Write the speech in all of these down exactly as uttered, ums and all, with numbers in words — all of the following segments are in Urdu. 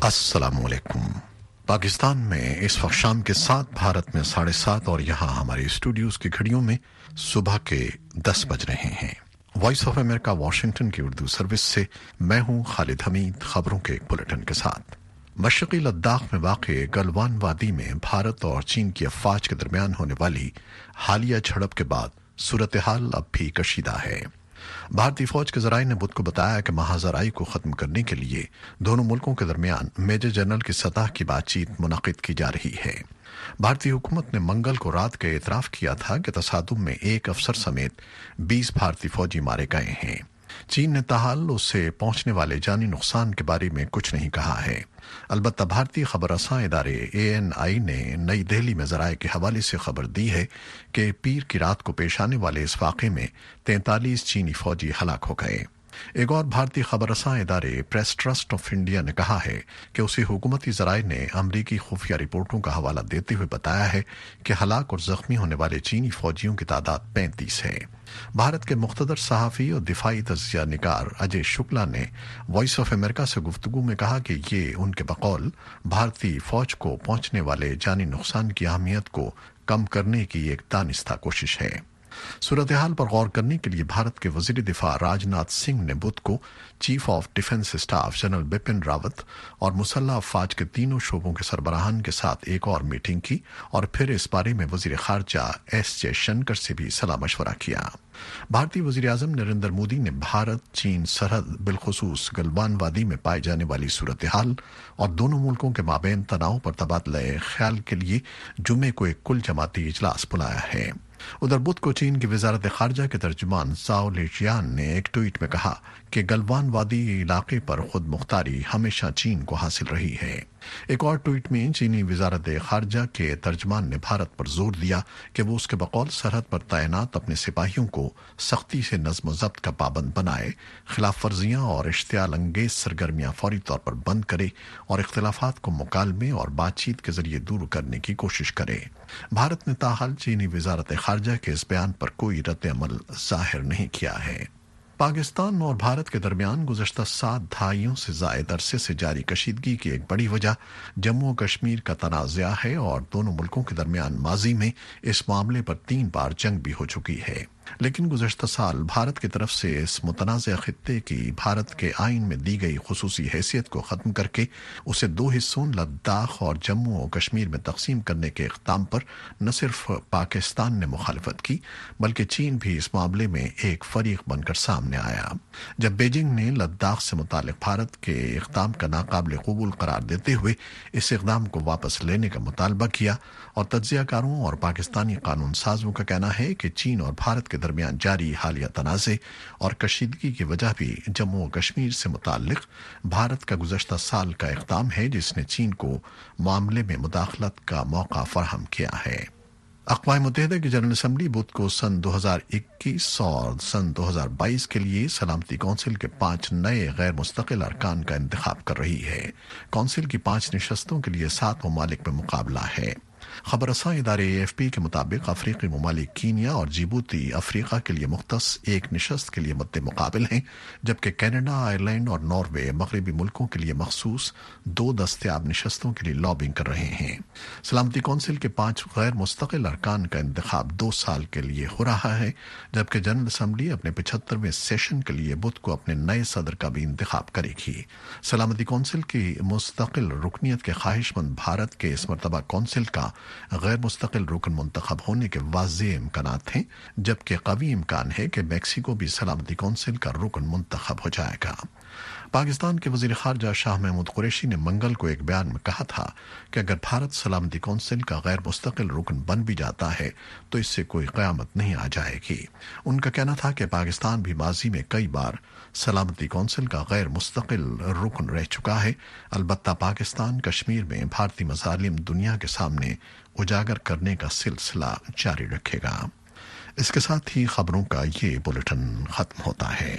अस्सलामुअलैकुम। पाकिस्तान में इस वक्त शाम के सात, भारत में साढ़े सात और यहाँ हमारे स्टूडियोज की घड़ियों में सुबह के दस बज रहे हैं। वॉइस ऑफ अमेरिका वाशिंगटन की उर्दू सर्विस से मैं हूँ खालिद हमीद, खबरों के एक बुलेटिन के साथ। मशरक़ी लद्दाख में वाक़े गलवान वादी में भारत और चीन की अफवाज के दरमियान होने वाली हालिया झड़प के बाद सूरत हाल अब भी कशीदा है। भारतीय फौज के जराये ने बुध को बताया कि महाजराई को खत्म करने के लिए दोनों मुल्कों के दरमियान मेजर जनरल की सतह की बातचीत मुनक़िद की जा रही है। भारतीय हुकूमत ने मंगल को रात के एतराफ़ किया था कि तसादुम में एक अफसर समेत बीस भारतीय फौजी मारे गए हैं। चीन ने ताहाल उससे पहुंचने वाले जानी नुकसान के बारे में कुछ नहीं कहा है। अलबत्ता भारतीय खबरसां इदारे ए एन आई ने नई दिल्ली में जराये के हवाले से खबर दी है कि पीर की रात को पेश आने वाले इस वाक़े में तैंतालीस चीनी फौजी हलाक हो गए। एक और भारतीय खबरसां इदारे प्रेस ट्रस्ट ऑफ इंडिया ने कहा है कि उसे हुकूमती जराये ने अमरीकी खुफिया रिपोर्टों का हवाला देते हुए बताया है कि हलाक और जख्मी होने वाले चीनी फौजियों की तादाद पैंतीस है। भारत के मुख्तदर सहाफ़ी और दिफाई तज्ज़िया निगार अजय शुक्ला ने वॉइस ऑफ अमेरिका से गुफ्तगू में कहा कि ये उनके बकौल भारतीय फौज को पहुंचने वाले जानी नुकसान की अहमियत को कम करने की एक दानिस्ता कोशिश है। सूरत हाल पर गौर करने के लिए भारत के वजीर दिफा राजनाथ सिंह ने बुध को chief of defence staff general Bipin Rawat और मुसल्लह अफवाज के तीनों शोबों के सरबराहान के साथ एक और मीटिंग की और फिर इस बारे में वजीर खारजा एस जयशंकर से भी सलाह मशवरा किया। भारतीय वजीर आजम नरेंद्र मोदी ने भारत चीन सरहद बिलखुसूस गलवान वादी में पाए जाने वाली सूरत हाल और दोनों मुल्कों के माबैन तनाव पर तबादला ख्याल के लिए जुमे को एक कुल जमाती इजलास बुलाया है। उधर बुध को चीन की वजारत खारजा के तर्जुमान जाओ लिजियान ने एक ट्वीट में कहा कि गलवान वादी इलाके पर खुद मुख्तारी हमेशा चीन को हासिल रही है। एक और ट्वीट में चीनी वजारत खारजा के तर्जुमान ने भारत पर जोर दिया कि वो उसके बकौल सरहद पर तैनात अपने सिपाहियों को सख्ती से नज्म व ज़ब्त का पाबंद बनाए, खिलाफ वर्जियां और इश्तियाल अंगेज सरगर्मियां फौरी तौर पर बंद करे और इख्तिलाफात को मुकालमे और बातचीत के जरिए दूर करने की कोशिश करे। भारत ने ताहाल चीनी वजारत खारजा के इस बयान पर कोई रद्द अमल जाहिर नहीं किया है। पाकिस्तान और भारत के दरमियान गुज़श्ता सात दहाइयों से ज़ायद अरसे से जारी कशीदगी की एक बड़ी वजह जम्मू और कश्मीर का तनाज़ा है और दोनों मुल्कों के दरमियान माजी में इस मामले पर तीन बार जंग भी हो चुकी है। लेकिन गुज़श्ता साल भारत की तरफ से इस मुतनाज़ा खित्ते की भारत के आइन में दी गई खुसूसी हैसियत को ख़त्म करके उसे दो हिस्सों लद्दाख और जम्मू और कश्मीर में तकसीम करने के इक़दाम पर न सिर्फ पाकिस्तान ने मुखालफत की बल्कि चीन भी इस मामले में एक फरीक बनकर सामने आया। जब बीजिंग ने लद्दाख से मुतालिक भारत के इक़दाम का नाकाबिल कबूल करार देते हुए इस इक़दाम को वापस लेने का मुतालबा किया और तज्ज़ियाकारों और पाकिस्तानी कानून साजों का कहना है कि चीन और भारत के दरमियान जारी हालिया तनाज़े और कशीदगी की वजह भी जम्मू और कश्मीर से मुताल्लिक भारत का गुज़श्ता साल का इक़दाम है जिसने चीन को मामले में मुदाखलत का मौका फराहम किया है। अक़वाम मुत्तहिदा की जनरल असम्बली बुध को सन दो हज़ार इक्कीस और सन दो हज़ार बाईस के लिए सलामती कौंसिल के पांच नए गैर मुस्तकिल अरकान का इंतखाब कर रही है। कौंसिल की पांच नशस्तों के लिए सात ममालिक में मुकाबला है। खबरसां इदारे ए एफ पी के मुताबिक अफ्रीकी ममालिक कीनिया और जिबूती अफ्रीका के लिए मुख्तस एक नशस्त के लिए मद्दे मुकाबिल हैं, जबकि कनाडा, आयरलैंड और नॉर्वे मगरबी मुल्कों के लिए मखसूस दो दस्तयाब नशस्तों के लिए लॉबिंग कर रहे हैं। सलामती कौंसिल के पांच गैर मुस्तकिल अरकान का इंतखाब दो साल के लिए हो रहा है, जबकि जनरल असम्बली अपने पचहत्तरवें सेशन के लिए बुध को अपने नए सदर का भी इंतखाब करेगी। सलामती कौंसिल की मुस्तकिल रुकनीत के ख्वाहिशमंद भारत के इस मरतबा कौंसिल का गैर मुस्तकिल रुकन मुंतखब होने के वाज़ेह इम्कानात हैं, जबकि कवी इम्कान है कि मैक्सिको भी सलामती कौंसिल का रुकन मुंतखब हो जाएगा। पाकिस्तान के वज़ीर ख़ारजा शाह महमूद कुरैशी ने मंगल को एक बयान में कहा था कि अगर भारत सलामती कौंसिल का गैर मुस्तकिल रुकन बन भी जाता है तो इससे कोई क़यामत नहीं आ जाएगी। उनका कहना था कि पाकिस्तान भी माजी में कई बार सलामती कौंसिल का गैर मुस्तकिल रुकन रह चुका है। अलबत्ता पाकिस्तान कश्मीर में भारतीय मज़ालिम दुनिया के सामने उजागर करने का सिलसिला जारी रखेगा। इसके साथ ही खबरों का ये बुलेटिन खत्म होता है।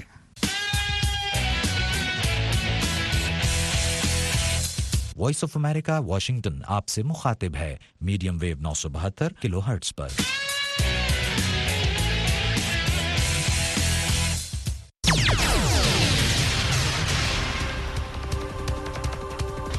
वॉइस ऑफ अमेरिका वाशिंगटन आपसे मुखातिब है मीडियम वेव नौ सौ बहत्तर किलो हर्ट्ज पर।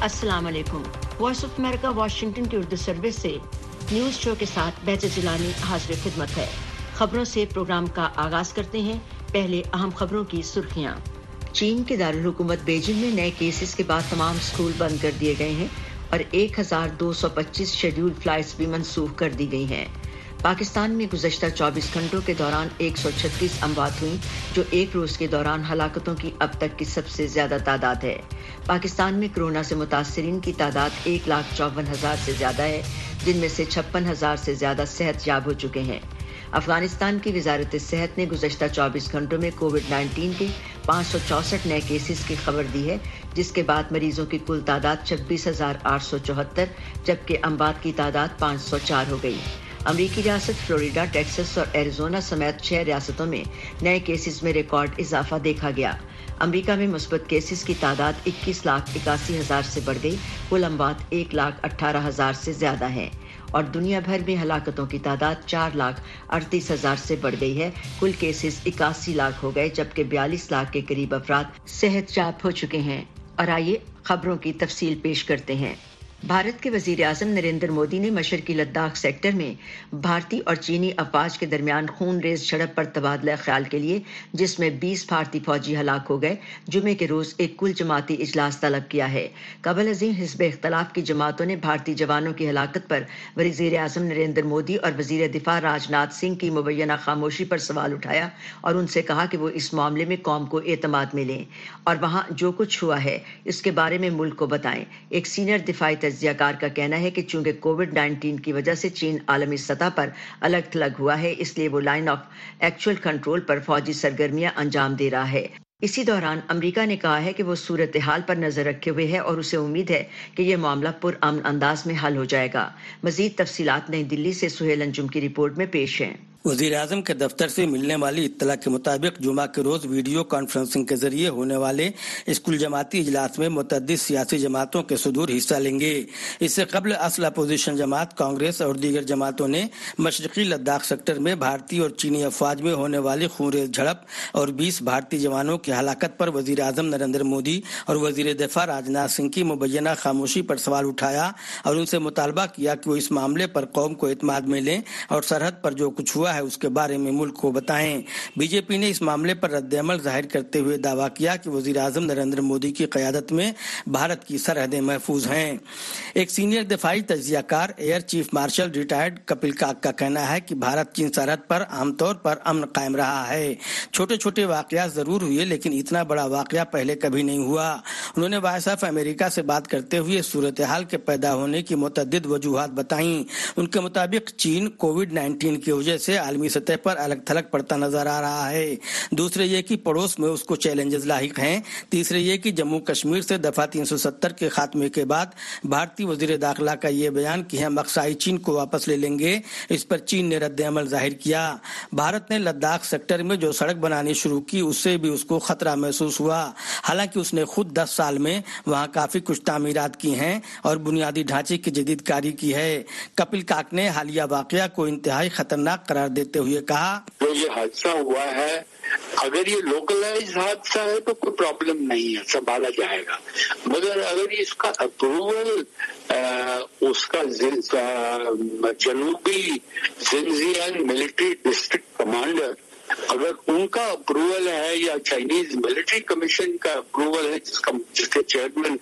अस्सलाम वालेकुम। वॉइस ऑफ अमेरिका वाशिंगटन की उर्दू सर्विस से न्यूज़ शो के साथ बैच जिलानी हाजिर खिदमत है। खबरों से प्रोग्राम का आगाज करते हैं। पहले अहम खबरों की सुर्खियां। चीन के दारुल हुकूमत बीजिंग में नए केसेस के बाद तमाम स्कूल बंद कर दिए गए हैं और एक हज़ार दो सौ पच्चीस शेड्यूल फ्लाइट्स भी मनसूख कर दी गई हैं। पाकिस्तान में गुज़श्ता चौबीस घंटों के दौरान एक सौ छत्तीस अमवात हुई, जो एक रोज के दौरान हलाकतों की अब तक की सबसे ज्यादा तादाद है। पाकिस्तान में कोरोना से मुतासरीन की तादाद एक लाख चौवन हजार से ज्यादा है, जिनमें से छप्पन हजार से ज्यादा सेहतयाब हो चुके हैं। अफगानिस्तान की वजारत सेहत ने गुज़श्ता चौबीस घंटों में कोविड नाइन्टीन के पाँच सौ चौसठ नए केसेस की खबर दी है, जिसके बाद मरीजों की कुल तादाद छब्बीस हजार आठ सौ चौहत्तर, जबकि अमवात की तादाद पाँच सौ चार हो गई। अमरीकी रियासत फ्लोरिडा, टेक्सास और एरिजोना समेत छह रियासतों में नए केसेस में रिकॉर्ड इजाफा देखा गया। अमरीका में मुस्बत केसेस की तादाद इक्कीस लाख इक्यासी हजार से बढ़ गई। कुल अमवात एक लाख अठारह हजार से ज्यादा हैं और दुनिया भर में हलाकतों की तादाद चार लाख अड़तीस हजार से बढ़ गई है। कुल केसेस इक्यासी लाख हो गए, जबकि बयालीस लाख के करीब अफराद सेहतयाब हो चुके हैं। और आइए खबरों की तफसील पेश करते हैं। भारत के वजीर आजम नरेंद्र मोदी ने मशरकी लद्दाख सेक्टर में भारतीय और चीनी अफवाज के दरमियान खून रेज झड़प पर तबादला ख्याल के लिए, जिसमें बीस भारतीय फौजी हलाक हो गए, जुमे के रोज एक कुल जमाती इजलास तलब किया है। कबल अजीम हिज़्ब इख्तिलाफ की जमातों ने भारतीय जवानों की हलाकत पर वजीर आजम नरेंद्र मोदी और वजीर दिफा राजनाथ सिंह की मुबैना खामोशी पर सवाल उठाया और उनसे कहा कि वो इस मामले में कौम को एतमाद में लें और वहाँ जो कुछ हुआ है इसके बारे में मुल्क को बताएं। एक सीनियर दिफाई तज्जियाकार का कहना है कि चूंकि कोविड नाइन्टीन की वजह से चीन आलमी सतह पर अलग थलग हुआ है, इसलिए वो लाइन ऑफ एक्चुअल कंट्रोल पर फौजी सरगर्मियां अंजाम दे रहा है। इसी दौरान अमेरिका ने कहा है कि वो सूरत हाल पर नजर रखे हुए है और उसे उम्मीद है कि यह मामला पुरअमन अंदाज में हल हो जाएगा। मजीद तफसीलात नई दिल्ली से सुहेल अंजुम की रिपोर्ट में पेश हैं। वज़ीर आज़म के दफ्तर से मिलने वाली इत्तला के मुताबिक जुमा के रोज वीडियो कॉन्फ्रेंसिंग के जरिए होने वाले स्कूल जमाती इजलास में मुतअद्दिद सियासी जमातों के सदूर हिस्सा लेंगे। इससे कबल असल अपोजिशन जमात कांग्रेस और दीगर जमातों ने मशरकी लद्दाख सेक्टर में भारतीय और चीनी अफवाज में होने वाली खूनरेज झड़प और बीस भारतीय जवानों की हलाकत पर वज़ीर आज़म नरेंद्र मोदी और वज़ीर दिफा राजनाथ सिंह की मुबैना खामोशी पर सवाल उठाया और उनसे मुतालबा किया कि वो इस मामले पर कौम को एतमाद में लें और सरहद पर जो कुछ हुआ है उसके बारे में मुल्क को बताएं। बीजेपी ने इस मामले पर रद्द-ए-अमल जाहिर करते हुए दावा किया कि वजीर आजम नरेंद्र मोदी की क़यादत में भारत की सरहदें महफूज हैं। एक सीनियर दिफाई तज्जियाकार air chief marshal retired Kapil Kak का कहना है कि भारत चीन सरहद पर आमतौर पर अमन कायम रहा है। छोटे छोटे वाकयात जरूर हुए, लेकिन इतना बड़ा वाकया पहले कभी नहीं हुआ। उन्होंने वॉइस ऑफ अमेरिका से बात करते हुए सूरत हाल के पैदा होने की मुतअद्दिद वजूहात बताई। उनके मुताबिक चीन कोविड नाइन्टीन की वजह से आलमी सतह पर अलग थलग पड़ता नजर आ रहा है। दूसरे ये कि पड़ोस में उसको चैलेंजेस लाहिक हैं। तीसरे ये कि जम्मू कश्मीर से दफा तीन सौ सत्तर के खात्मे के बाद भारतीय वजीर दाखिला का ये बयान कि हम अक्साई चीन को वापस ले लेंगे, इस पर चीन ने रद्द अमल जाहिर किया। भारत ने लद्दाख सेक्टर में जो सड़क बनानी शुरू की उससे भी उसको खतरा महसूस हुआ। हालांकि उसने खुद दस साल में वहाँ काफी कुछ तामीरात की हैं और बुनियादी ढांचे की जदीदकारी की है। कपिल काक ने हालिया वाकया को इंतहाई खतरनाक करार देते हुए कहा, जो ये हादसा हुआ है, अगर ये लोकलाइज हादसा है तो कोई प्रॉब्लम नहीं है, संभाला जाएगा। मगर अगर इसका अप्रूवल उसका जनूबी जिनजियांग मिलिट्री डिस्ट्रिक्ट कमांडर, अगर उनका अप्रूवल है या चाइनीज मिलिट्री कमीशन का अप्रूवल है, जिसका जिसके चेयरमैन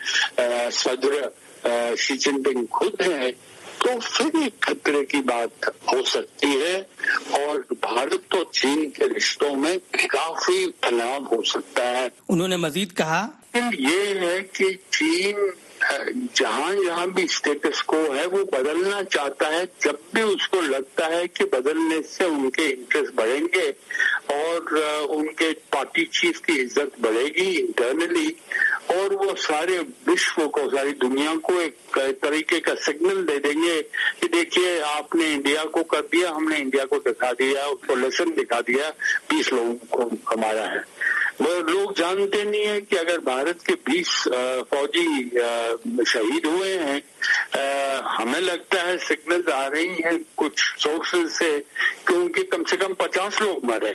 सदर शी जिनपिंग खुद है, तो फिर एक खतरे की बात हो सकती है और भारत और चीन के रिश्तों में काफी तनाव हो सकता है। उन्होंने मजीद कहा, ये है कि चीन जहां जहां भी स्टेटस को है वो बदलना चाहता है। जब भी उसको लगता है कि बदलने से उनके इंटरेस्ट बढ़ेंगे और उनके पार्टी चीफ की इज्जत बढ़ेगी इंटरनली, और वो सारे विश्व को, सारी दुनिया को एक तरीके का सिग्नल दे देंगे कि देखिए आपने इंडिया को कर दिया, हमने इंडिया को दिखा दिया, उसको लेसन दिखा दिया, बीस लोगों को हमारा है। वो लोग जानते नहीं है कि अगर भारत के बीस फौजी शहीद हुए हैं, आ, हमें लगता है सिग्नल्स आ रही हैं कुछ सोर्सेज से कि उनके कम से कम पचास लोग मरे हैं।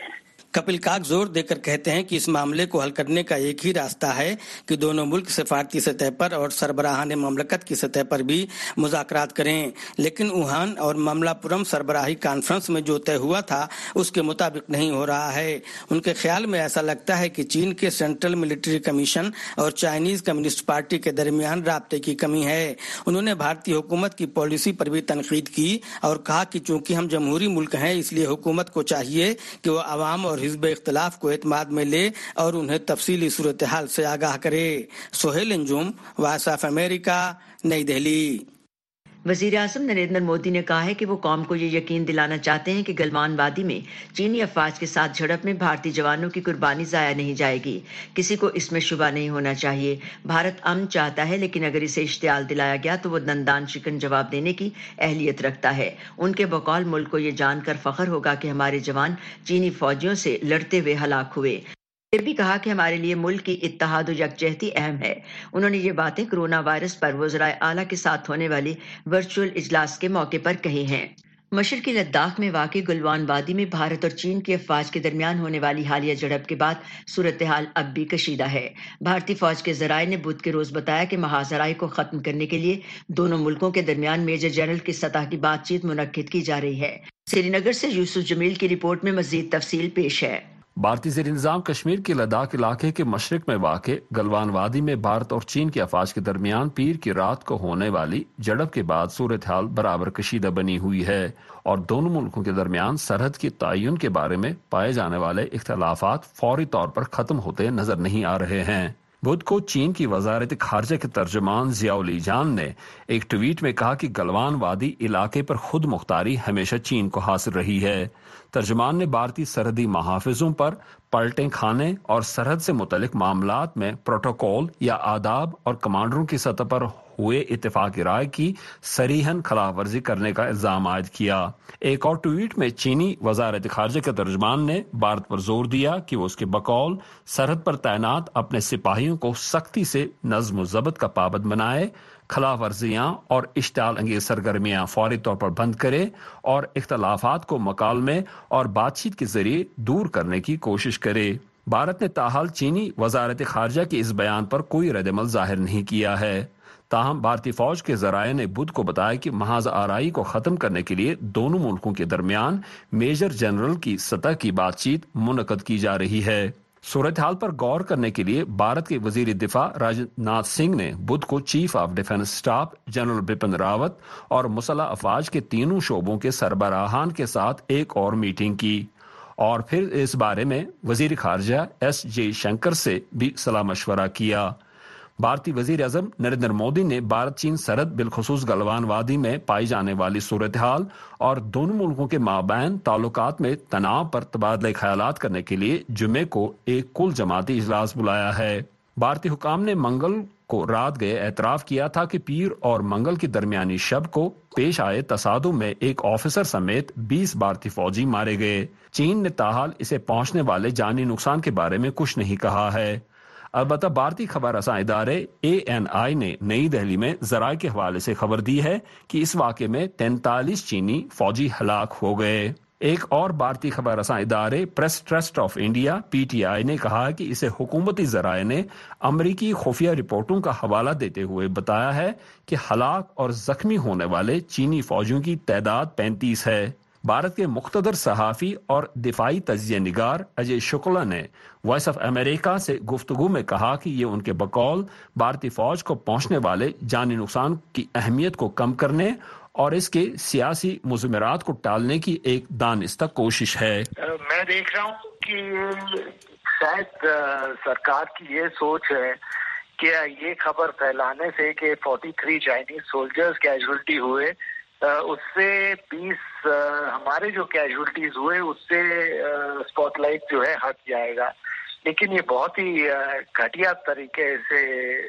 کپل کاک زور دے کر کہتے ہیں کہ اس معاملے کو حل کرنے کا ایک ہی راستہ ہے کہ دونوں ملک سفارتی سطح پر اور سربراہان مملکت کی سطح پر بھی مذاکرات کریں، لیکن ووہان اور مملا پورم سربراہی کانفرنس میں جو طے ہوا تھا اس کے مطابق نہیں ہو رہا ہے۔ ان کے خیال میں ایسا لگتا ہے کہ چین کے سینٹرل ملٹری کمیشن اور چائنیز کمیونسٹ پارٹی کے درمیان رابطے کی کمی ہے۔ انہوں نے بھارتی حکومت کی پالیسی پر بھی تنقید کی اور کہا کہ چونکہ ہم جمہوری ملک ہیں اس لیے حکومت کو چاہیے کہ وہ عوام اور حزب اختلاف کو اعتماد میں لے اور انہیں تفصیلی صورتحال سے آگاہ کرے۔ Sohail Anjum, voice of America, Nai Delhi. وزیر اعظم نریندر مودی نے کہا ہے کہ وہ قوم کو یہ یقین دلانا چاہتے ہیں کہ گلوان وادی میں چینی افواج کے ساتھ جھڑپ میں بھارتی جوانوں کی قربانی ضائع نہیں جائے گی۔ کسی کو اس میں شبہ نہیں ہونا چاہیے۔ بھارت امن چاہتا ہے، لیکن اگر اسے اشتعال دلایا گیا تو وہ دندان شکن جواب دینے کی اہلیت رکھتا ہے۔ ان کے بقول ملک کو یہ جان کر فخر ہوگا کہ ہمارے جوان چینی فوجیوں سے لڑتے ہوئے ہلاک ہوئے۔ یہ بھی کہا کہ ہمارے لیے ملک کی اتحاد و یکجہتی اہم ہے۔ انہوں نے یہ باتیں کرونا وائرس پر وزرائے اعلیٰ کے ساتھ ہونے والی ورچوئل اجلاس کے موقع پر کہی ہیں۔ مشرقی لداخ میں واقع گلوان وادی میں بھارت اور چین کی افواج کے درمیان ہونے والی حالیہ جھڑپ کے بعد صورتحال اب بھی کشیدہ ہے۔ بھارتی فوج کے ذرائع نے بدھ کے روز بتایا کہ محاذرائی کو ختم کرنے کے لیے دونوں ملکوں کے درمیان میجر جنرل کی سطح کی بات چیت منعقد کی جا رہی ہے۔ سری نگر سے یوسف جمیل کی رپورٹ میں مزید تفصیل پیش ہے۔ بھارتی زیر انتظام کشمیر کے لداخ علاقے کے مشرق میں واقع گلوان وادی میں بھارت اور چین کی افواج کے درمیان پیر کی رات کو ہونے والی جھڑپ کے بعد صورتحال برابر کشیدہ بنی ہوئی ہے اور دونوں ملکوں کے درمیان سرحد کے تعین کے بارے میں پائے جانے والے اختلافات فوری طور پر ختم ہوتے نظر نہیں آ رہے ہیں۔ بدھ کو چین کی وزارت خارجہ کے ترجمان ضیاء لی جان نے ایک ٹویٹ میں کہا کہ گلوان وادی علاقے پر خود مختاری ہمیشہ چین کو حاصل رہی ہے۔ ترجمان نے بھارتی سرحدی محافظوں پر پلٹیں کھانے اور سرحد سے متعلق معاملات میں پروٹوکول یا آداب اور کمانڈروں کی سطح پر ہوئے اتفاق رائے کی صریحاً خلاف ورزی کرنے کا الزام عائد کیا۔ ایک اور ٹویٹ میں چینی وزارت خارجہ کے ترجمان نے بھارت پر زور دیا کہ وہ اس کے بقول سرحد پر تعینات اپنے سپاہیوں کو سختی سے نظم و ضبط کا پابند بنائے، خلاف ورزیاں اور اشتعال انگیز سرگرمیاں فوری طور پر بند کرے اور اختلافات کو مکالمے اور بات چیت کے ذریعے دور کرنے کی کوشش کرے۔ بھارت نے تاحال چینی وزارت خارجہ کے اس بیان پر کوئی رد عمل ظاہر نہیں کیا ہے۔ تاہم بھارتی فوج کے ذرائع نے بدھ کو بتایا کہ محاذ آرائی کو ختم کرنے کے لیے دونوں ملکوں کے درمیان میجر جنرل کی سطح کی بات چیت منعقد کی جا رہی ہے۔ صورتحال پر غور کرنے کے لیے بھارت کے وزیر دفاع راج ناتھ سنگھ نے بدھ کو chief of defence staff general Bipin Rawat اور مسلح افواج کے تینوں شعبوں کے سربراہان کے ساتھ ایک اور میٹنگ کی اور پھر اس بارے میں وزیر خارجہ ایس جے شنکر سے بھی صلاح مشورہ کیا۔ بھارتی وزیر اعظم نریندر مودی نے بھارت چین سرحد بالخصوص گلوان وادی میں پائی جانے والی صورتحال اور دونوں ملکوں کے مابین تعلقات میں تناؤ پر تبادلہ خیالات کرنے کے لیے جمعے کو ایک کل جماعتی اجلاس بلایا ہے۔ بھارتی حکام نے منگل کو رات گئے اعتراف کیا تھا کہ پیر اور منگل کی درمیانی شب کو پیش آئے تصادم میں ایک آفیسر سمیت بیس بھارتی فوجی مارے گئے۔ چین نے تاحال اسے پہنچنے والے جانی نقصان کے بارے میں کچھ نہیں کہا ہے۔ البتہ بھارتی خبر رساں ادارے اے این آئی نے نئی دہلی میں ذرائع کے حوالے سے خبر دی ہے کہ اس واقعے میں تینتالیس چینی فوجی ہلاک ہو گئے۔ ایک اور بھارتی خبر رساں ادارے press trust of India P T I نے کہا کہ اسے حکومتی ذرائع نے امریکی خفیہ رپورٹوں کا حوالہ دیتے ہوئے بتایا ہے کہ ہلاک اور زخمی ہونے والے چینی فوجیوں کی تعداد پینتیس ہے۔ بھارت کے مقتدر صحافی اور دفاعی تجزیہ نگار اجے شکلا نے وائس آف امریکہ سے گفتگو میں کہا کہ یہ ان کے بقول بھارتی فوج کو پہنچنے والے جانی نقصان کی اہمیت کو کم کرنے اور اس کے سیاسی مضمرات کو ٹالنے کی ایک دانستہ کوشش ہے۔ میں دیکھ رہا ہوں کہ شاید سرکار کی یہ سوچ ہے کہ یہ خبر پھیلانے سے کہ forty three Chinese soldiers casualty ہوئے، اس سے بیس ہمارے جو کیجولٹیز ہوئے اس سے اسپاٹ لائٹ جو ہے ہٹ جائے گا، لیکن یہ بہت ہی گھٹیا طریقے سے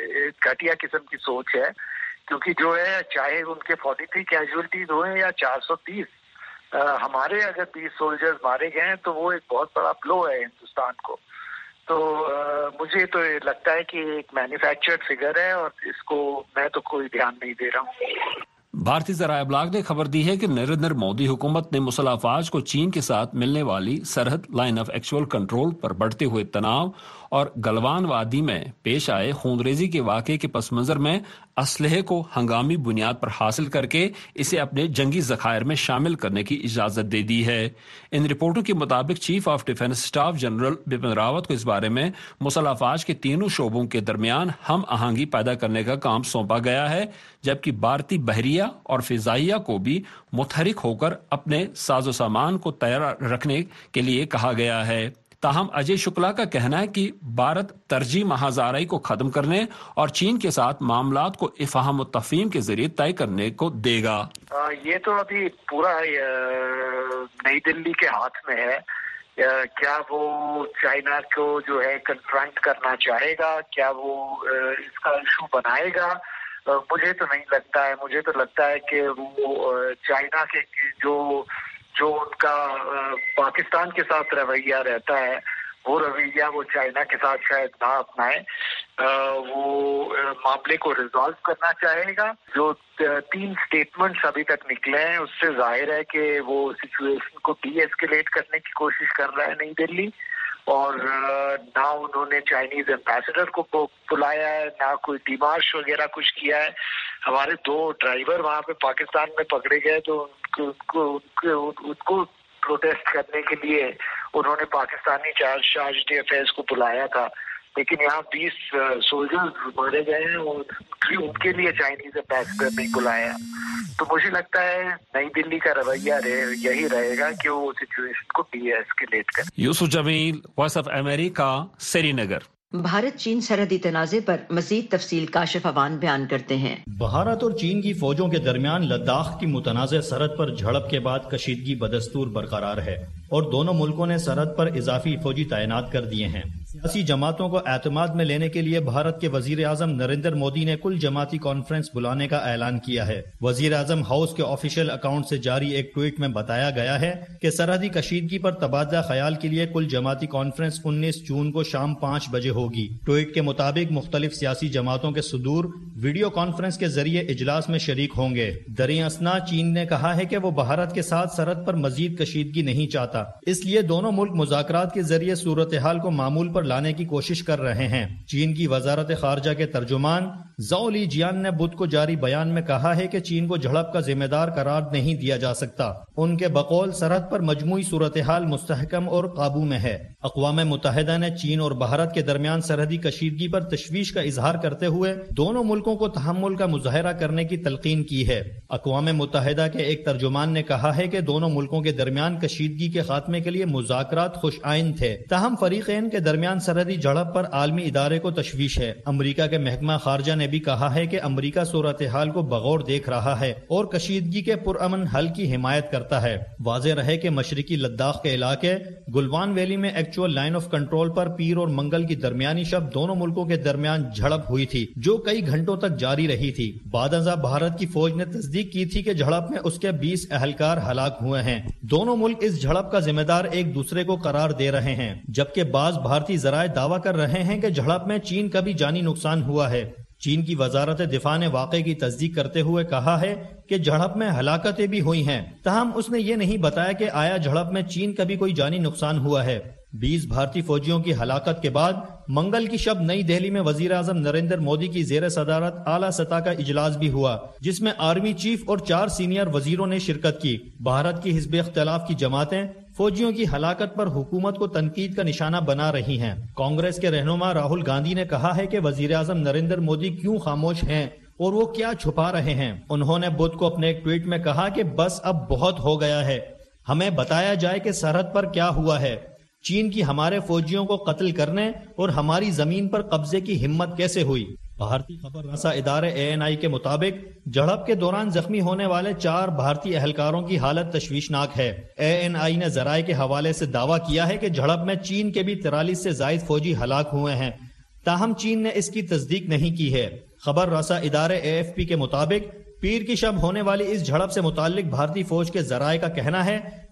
گھٹیا قسم کی سوچ ہے، کیونکہ جو ہے چاہے ان کے فورٹی تھری کیجولٹیز ہوئے یا چار سو تیس، ہمارے اگر بیس سولجرز مارے گئے ہیں تو وہ ایک بہت بڑا بلو ہے ہندوستان کو۔ تو مجھے تو لگتا ہے کہ ایک مینوفیکچرڈ فگر ہے اور اس کو میں تو کوئی دھیان نہیں دے رہا ہوں۔ بھارتی ذرائع ابلاغ نے خبر دی ہے کہ نریندر مودی حکومت نے مسلح افواج کو چین کے ساتھ ملنے والی سرحد لائن آف ایکچوئل کنٹرول پر بڑھتے ہوئے تناؤ اور گلوان وادی میں پیش آئے خونریزی کے واقعے کے پس منظر میں اسلحے کو ہنگامی بنیاد پر حاصل کر کے اسے اپنے جنگی ذخائر میں شامل کرنے کی اجازت دے دی ہے۔ ان رپورٹوں کے مطابق chief of defence staff general Bipin Rawat کو اس بارے میں مسلح افواج کے تینوں شعبوں کے درمیان ہم آہنگی پیدا کرنے کا کام سونپا گیا ہے، جبکہ بھارتی بحریہ اور فضائیہ کو بھی متحرک ہو کر اپنے ساز و سامان کو تیار رکھنے کے لیے کہا گیا ہے۔ تاہم اجے شکلا کا کہنا ہے کہ بھارت ترجیح مہازارئی کو ختم کرنے اور چین کے ساتھ معاملات کو افہام و تفہیم کے ذریعے طے کرنے کو دے گا۔ یہ تو ابھی پورا نئی دلی کے ہاتھ میں ہے، کیا وہ چائنا کو جو ہے کنفرنٹ کرنا چاہے گا، کیا وہ اس کا ایشو بنائے گا۔ مجھے تو نہیں لگتا ہے، مجھے تو لگتا ہے کہ وہ چائنا کے جو جو ان کا پاکستان کے ساتھ رویہ رہتا ہے وہ رویہ وہ چائنا کے ساتھ شاید نہ اپنائے، وہ معاملے کو ریزالو کرنا چاہے گا۔ جو تین سٹیٹمنٹس ابھی تک نکلے ہیں اس سے ظاہر ہے کہ وہ سچویشن کو ڈی ایسکیلیٹ کرنے کی کوشش کر رہا ہے نئی دلی، اور نہ انہوں نے چائنیز ایمبیسڈر کو بلایا ہے، نہ کوئی ڈیمارش وغیرہ کچھ کیا ہے۔ ہمارے دو ڈرائیور وہاں پہ پاکستان میں پکڑے گئے تو ان کو ان کو پروٹیسٹ کرنے کے لیے انہوں نے پاکستانی چارج ڈی افیئرز کو بلایا تھا، لیکن یہاں بیس سولجرز مارے گئے ہیں اور ان کے لیے چائنیز ایمبیسڈر نہیں بلایا۔ تو مجھے لگتا ہے نئی دلی کا رویہ یہی رہے گا کہ وہ سچویشن کو ڈی ایسکیلیٹ کرے۔ Yousuf Jamil, voice of America, Srinagar. Bharat چین سرحدی تنازع پر مزید تفصیل کاشف اوان بیان کرتے ہیں۔ بھارت اور چین کی فوجوں کے درمیان لداخ کی متنازع سرحد پر جھڑپ کے بعد کشیدگی بدستور برقرار ہے اور دونوں ملکوں نے سرحد پر اضافی فوجی تعینات کر دیے ہیں۔ سیاسی جماعتوں کو اعتماد میں لینے کے لیے بھارت کے وزیر اعظم نریندر مودی نے کل جماعتی کانفرنس بلانے کا اعلان کیا ہے۔ وزیر اعظم ہاؤس کے آفیشیل اکاؤنٹ سے جاری ایک ٹویٹ میں بتایا گیا ہے کہ سرحدی کشیدگی پر تبادلہ خیال کے لیے کل جماعتی کانفرنس انیس جون کو شام پانچ بجے ہوگی۔ ٹویٹ کے مطابق مختلف سیاسی جماعتوں کے صدور ویڈیو کانفرنس کے ذریعے اجلاس میں شریک ہوں گے۔ دریں اثنا چین نے کہا ہے کہ وہ بھارت کے ساتھ سرحد پر مزید کشیدگی نہیں چاہتا، اس لیے دونوں ملک مذاکرات کے ذریعے صورتحال کو معمول پر لانے کی کوشش کر رہے ہیں۔ چین کی وزارت خارجہ کے ترجمان زاؤ لی جیان نے بدھ کو جاری بیان میں کہا ہے کہ چین کو جھڑپ کا ذمہ دار قرار نہیں دیا جا سکتا۔ ان کے بقول سرحد پر مجموعی صورتحال مستحکم اور قابو میں ہے۔ اقوام متحدہ نے چین اور بھارت کے درمیان سرحدی کشیدگی پر تشویش کا اظہار کرتے ہوئے دونوں ملکوں کو تحمل کا مظاہرہ کرنے کی تلقین کی ہے۔ اقوام متحدہ کے ایک ترجمان نے کہا ہے کہ دونوں ملکوں کے درمیان کشیدگی کے خاتمے کے لیے مذاکرات خوش آئند تھے، تاہم فریقین کے درمیان سرحدی جھڑپ پر عالمی ادارے کو تشویش ہے۔ امریکہ کے محکمہ خارجہ نے بھی کہا ہے کہ امریکہ صورتحال کو بغور دیکھ رہا ہے اور کشیدگی کے پرامن حل کی حمایت کرتا ہے۔ واضح رہے کہ مشرقی لداخ کے علاقے گلوان ویلی میں ایکچوئل لائن آف کنٹرول پر پیر اور منگل کی درمیانی شب دونوں ملکوں کے درمیان جھڑپ ہوئی تھی جو کئی گھنٹوں تک جاری رہی تھی۔ بعد ازاں بھارت کی فوج نے تصدیق کی تھی کہ جھڑپ میں اس کے بیس اہلکار ہلاک ہوئے ہیں۔ دونوں ملک اس جھڑپ کا ذمہ دار ایک دوسرے کو قرار دے رہے ہیں، جبکہ بعض بھارتی ذرائع دعویٰ کر رہے ہیں کہ جھڑپ میں چین کا بھی جانی نقصان ہوا ہے۔ چین کی وزارت دفاع نے واقعے کی تصدیق کرتے ہوئے کہا ہے کہ جھڑپ میں ہلاکتیں بھی ہوئی ہیں، تاہم اس نے یہ نہیں بتایا کہ آیا جھڑپ میں چین کا بھی کوئی جانی نقصان ہوا ہے۔ بیس بھارتی فوجیوں کی ہلاکت کے بعد منگل کی شب نئی دہلی میں وزیر اعظم نریندر مودی کی زیر صدارت اعلیٰ سطح کا اجلاس بھی ہوا، جس میں آرمی چیف اور چار سینئر وزیروں نے شرکت کی۔ بھارت کی حزب اختلاف کی جماعتیں فوجیوں کی ہلاکت پر حکومت کو تنقید کا نشانہ بنا رہی ہیں۔ کانگریس کے رہنما راہل گاندھی نے کہا ہے کہ وزیر اعظم نریندر مودی کیوں خاموش ہیں اور وہ کیا چھپا رہے ہیں۔ انہوں نے بدھ کو اپنے ایک ٹویٹ میں کہا کہ بس اب بہت ہو گیا ہے، ہمیں بتایا جائے کہ سرحد پر کیا ہوا ہے، چین کی ہمارے فوجیوں کو قتل کرنے اور ہماری زمین پر قبضے کی ہمت کیسے ہوئی۔ بھارتی خبر رساں ادارے اے این آئی کے مطابق جھڑپ کے دوران زخمی ہونے والے چار بھارتی اہلکاروں کی حالت تشویشناک ہے۔ اے این آئی نے ذرائع کے حوالے سے دعویٰ کیا ہے کہ جھڑپ میں چین کے بھی ترالیس سے زائد فوجی ہلاک ہوئے ہیں، تاہم چین نے اس کی تصدیق نہیں کی ہے۔ خبر رساں ادارے اے ایف پی کے مطابق پیر کی شب ہونے والی اس جھڑپ سے متعلق بھارتی فوج کے ذرائع کا کہنا ہے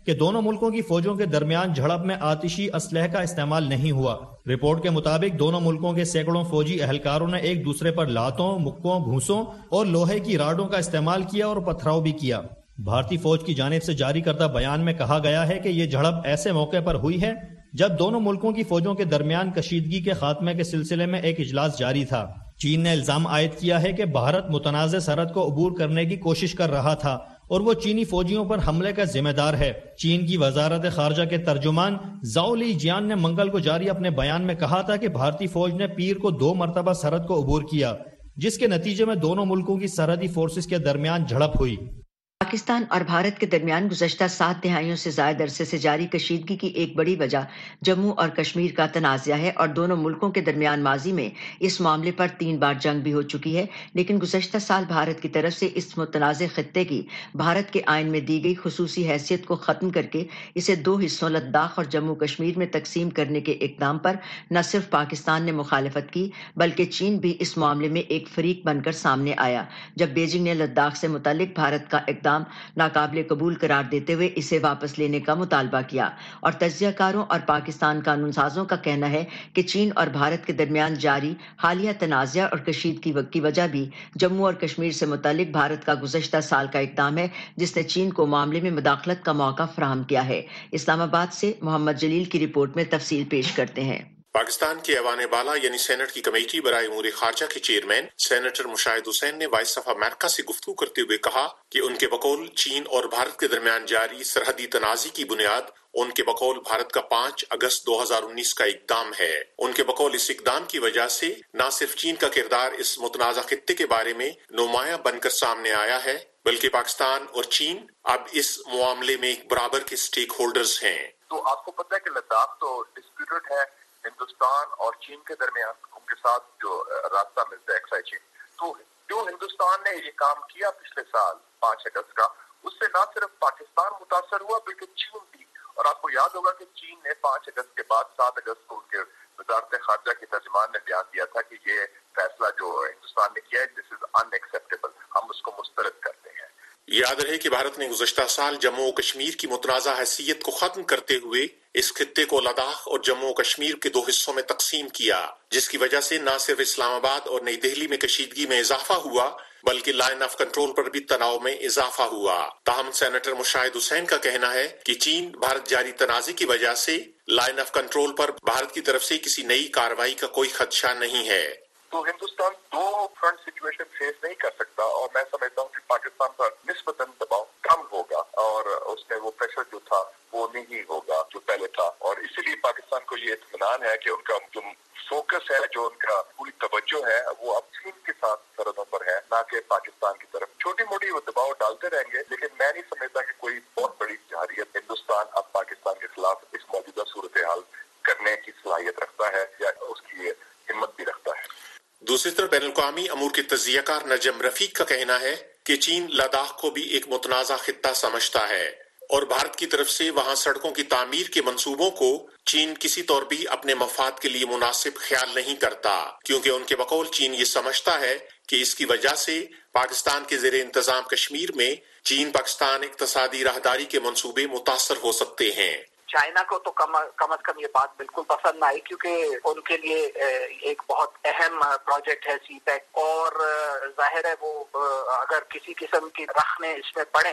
کہ دونوں ملکوں کی فوجوں کے درمیان جھڑپ میں آتشی اسلحے کا استعمال نہیں ہوا۔ رپورٹ کے مطابق دونوں ملکوں کے سینکڑوں فوجی اہلکاروں نے ایک دوسرے پر لاتوں، مکوں، گھوسوں اور لوہے کی راڈوں کا استعمال کیا اور پتھراؤ بھی کیا۔ بھارتی فوج کی جانب سے جاری کردہ بیان میں کہا گیا ہے کہ یہ جھڑپ ایسے موقع پر ہوئی ہے جب دونوں ملکوں کی فوجوں کے درمیان کشیدگی کے خاتمے کے سلسلے میں ایک اجلاس جاری تھا۔ چین نے الزام عائد کیا ہے کہ بھارت متنازع سرحد کو عبور کرنے کی کوشش کر رہا تھا اور وہ چینی فوجیوں پر حملے کا ذمہ دار ہے۔ چین کی وزارت خارجہ کے ترجمان زاؤ لی جیان نے منگل کو جاری اپنے بیان میں کہا تھا کہ بھارتی فوج نے پیر کو دو مرتبہ سرحد کو عبور کیا، جس کے نتیجے میں دونوں ملکوں کی سرحدی فورسز کے درمیان جھڑپ ہوئی۔ پاکستان اور بھارت کے درمیان گزشتہ سات دہائیوں سے زائد عرصے سے جاری کشیدگی کی ایک بڑی وجہ جموں اور کشمیر کا تنازع ہے اور دونوں ملکوں کے درمیان ماضی میں اس معاملے پر تین بار جنگ بھی ہو چکی ہے، لیکن گزشتہ سال بھارت کی طرف سے اس متنازع خطے کی بھارت کے آئین میں دی گئی خصوصی حیثیت کو ختم کر کے اسے دو حصوں لداخ اور جموں کشمیر میں تقسیم کرنے کے اقدام پر نہ صرف پاکستان نے مخالفت کی بلکہ چین بھی اس معاملے میں ایک فریق بن کر سامنے آیا، جب بیجنگ نے لداخ سے متعلق بھارت کا اقدام ناقابل قبول قرار دیتے ہوئے اسے واپس لینے کا مطالبہ کیا۔ اور تجزیہ کاروں اور پاکستان قانون سازوں کا کہنا ہے کہ چین اور بھارت کے درمیان جاری حالیہ تنازع اور کشیدگی کی وجہ بھی جموں اور کشمیر سے متعلق بھارت کا گزشتہ سال کا اقدام ہے، جس نے چین کو معاملے میں مداخلت کا موقع فراہم کیا ہے۔ اسلام آباد سے محمد جلیل کی رپورٹ میں تفصیل پیش کرتے ہیں۔ پاکستان کے ایوان بالا یعنی سینٹ کی کمیٹی برائے امور خارجہ کے چیئرمین سینیٹر مشاہد حسین نے وائس آف امریکہ سے گفتگو کرتے ہوئے کہا کہ ان کے بقول چین اور بھارت کے درمیان جاری سرحدی تنازع کی بنیاد ان کے بقول بھارت کا پانچ اگست دو ہزار انیس کا اقدام ہے۔ ان کے بقول اس اقدام کی وجہ سے نہ صرف چین کا کردار اس متنازع خطے کے بارے میں نمایاں بن کر سامنے آیا ہے بلکہ پاکستان اور چین اب اس معاملے میں ایک برابر کے سٹیک ہولڈرز ہیں۔ تو آپ کو پتہ ہے کہ لداخ تو ڈسپیوٹڈ ہے ہندوستان اور چین کے درمیان، ان کے ساتھ جو راستہ ملتا ہے ایکسائز چین، تو جو ہندوستان نے یہ کام کیا پچھلے سال پانچ اگست کا، اس سے نہ صرف پاکستان متاثر ہوا بلکہ چین بھی۔ اور آپ کو یاد ہوگا کہ چین نے پانچ اگست کے بعد سات اگست کو ان کے وزارت خارجہ کے ترجمان نے بیان دیا تھا کہ یہ فیصلہ جو ہندوستان نے کیا ہے دس از ان ایکسیپٹیبل، ہم اس کو مسترد کرتے ہیں۔ یاد رہے کہ بھارت نے گزشتہ سال جموں و کشمیر کی متنازع حیثیت کو ختم کرتے ہوئے اس خطے کو لداخ اور جموں و کشمیر کے دو حصوں میں تقسیم کیا، جس کی وجہ سے نہ صرف اسلام آباد اور نئی دہلی میں کشیدگی میں اضافہ ہوا بلکہ لائن آف کنٹرول پر بھی تناؤ میں اضافہ ہوا۔ تاہم سینیٹر مشاہد حسین کا کہنا ہے کہ چین بھارت جاری تنازع کی وجہ سے لائن آف کنٹرول پر بھارت کی طرف سے کسی نئی کارروائی کا کوئی خدشہ نہیں ہے۔ تو ہندوستان دو فرنٹ سچویشن فیس نہیں کر سکتا اور میں سمجھتا ہوں کہ پاکستان پر نسبتاً دباؤ کم ہوگا اور اس میں وہ پریشر جو تھا وہ نہیں ہوگا جو پہلے تھا، اور اسی لیے پاکستان کو یہ اطمینان ہے کہ ان کا جو فوکس ہے، جو ان کا پوری توجہ ہے، وہ اب چین کے ساتھ سرحدوں پر ہے نہ کہ پاکستان کی طرف۔ چھوٹی موٹی وہ دباؤ ڈالتے رہیں گے لیکن میں نہیں سمجھتا کہ کوئی بہت بڑی جارحیت ہندوستان اب پاکستان کے خلاف اس موجودہ صورتحال کرنے کی صلاحیت رکھتا ہے یا اس کی ہمت بھی رکھتا ہے۔ دوسری طرف بین الاقوامی امور کے تجزیہ کار نجم رفیق کا کہنا ہے کہ چین لداخ کو بھی ایک متنازع خطہ سمجھتا ہے اور بھارت کی طرف سے وہاں سڑکوں کی تعمیر کے منصوبوں کو چین کسی طور بھی اپنے مفاد کے لیے مناسب خیال نہیں کرتا، کیونکہ ان کے بقول چین یہ سمجھتا ہے کہ اس کی وجہ سے پاکستان کے زیر انتظام کشمیر میں چین پاکستان اقتصادی راہداری کے منصوبے متاثر ہو سکتے ہیں۔ چائنا کو تو کم کم از کم یہ بات بالکل پسند نہ آئی کیونکہ ان کے لیے ایک بہت اہم پروجیکٹ ہے سی پیک، اور ظاہر ہے وہ اگر کسی قسم کی رخنیں اس میں پڑیں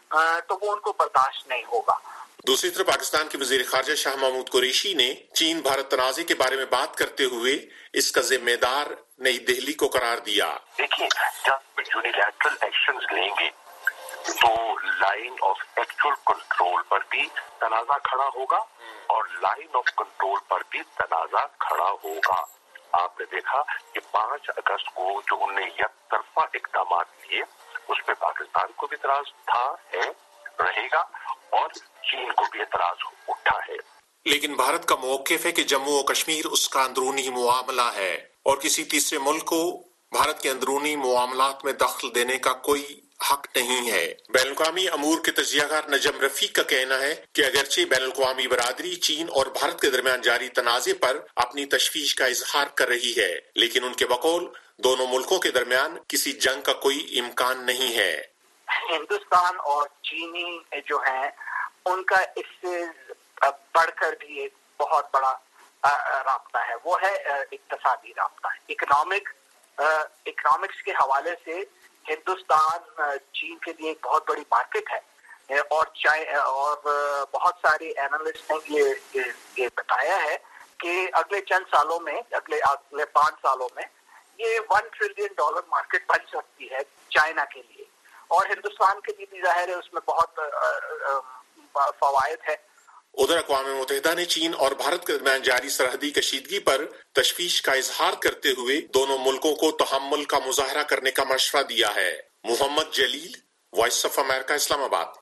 تو وہ ان کو برداشت نہیں ہوگا۔ دوسری طرف پاکستان کے وزیر خارجہ شاہ محمود قریشی نے چین بھارت تنازع کے بارے میں بات کرتے ہوئے اس کا ذمہ دار نئی دہلی کو قرار دیا۔ دیکھیے جب یونیلیٹرل ایکشنز لیں گے تو لائن آف ایکچوئل کنٹرول پر بھی تنازع کھڑا ہوگا اور لائن آف کنٹرول پر بھی تنازع کھڑا ہوگا۔ آپ نے دیکھا کہ پانچ اگست کو جو انہوں نے یک طرفہ اقدامات لیے اس پہ پاکستان کو بھی اعتراض تھا، ہے، رہے گا، اور چین کو بھی اعتراض اٹھا ہے۔ لیکن بھارت کا موقف ہے کہ جموں و کشمیر اس کا اندرونی معاملہ ہے اور کسی تیسرے ملک کو بھارت کے اندرونی معاملات میں دخل دینے کا کوئی حق نہیں ہے۔ بین الاقوامی امور کے تجزیہ کار نجم رفیق کا کہنا ہے کہ اگرچہ بین الاقوامی برادری چین اور بھارت کے درمیان جاری تنازع پر اپنی تشویش کا اظہار کر رہی ہے، لیکن ان کے بقول دونوں ملکوں کے درمیان کسی جنگ کا کوئی امکان نہیں ہے۔ ہندوستان اور چینی جو ہیں ان کا اس سے بڑھ کر بھی ایک بہت بڑا رابطہ ہے، وہ ہے اقتصادی رابطہ۔ اکنامک اکنامکس کے حوالے سے ہندوستان چین کے لیے ایک بہت بڑی مارکیٹ ہے، اور اور بہت سارے اینالسٹ نے یہ یہ بتایا ہے کہ اگلے چند سالوں میں اگلے اگلے پانچ سالوں میں یہ ون ٹریلین ڈالر مارکیٹ بن سکتی ہے چائنا کے لیے، اور ہندوستان کے لیے بھی ظاہر ہے اس میں بہت فوائد ہے۔ ادھر اقوام متحدہ نے چین اور بھارت کے درمیان جاری سرحدی کشیدگی پر تشویش کا اظہار کرتے ہوئے دونوں ملکوں کو تحمل کا مظاہرہ کرنے کا مشورہ دیا ہے۔ محمد جلیل، وائس آف امریکہ، اسلام آباد۔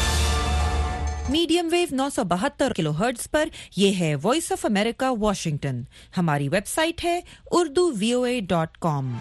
میڈیم ویو نو سو بہتر کلو ہرٹز پر یہ ہے وائس آف امریکہ واشنگٹن۔ ہماری ویب سائٹ ہے Urdu V O A dot com.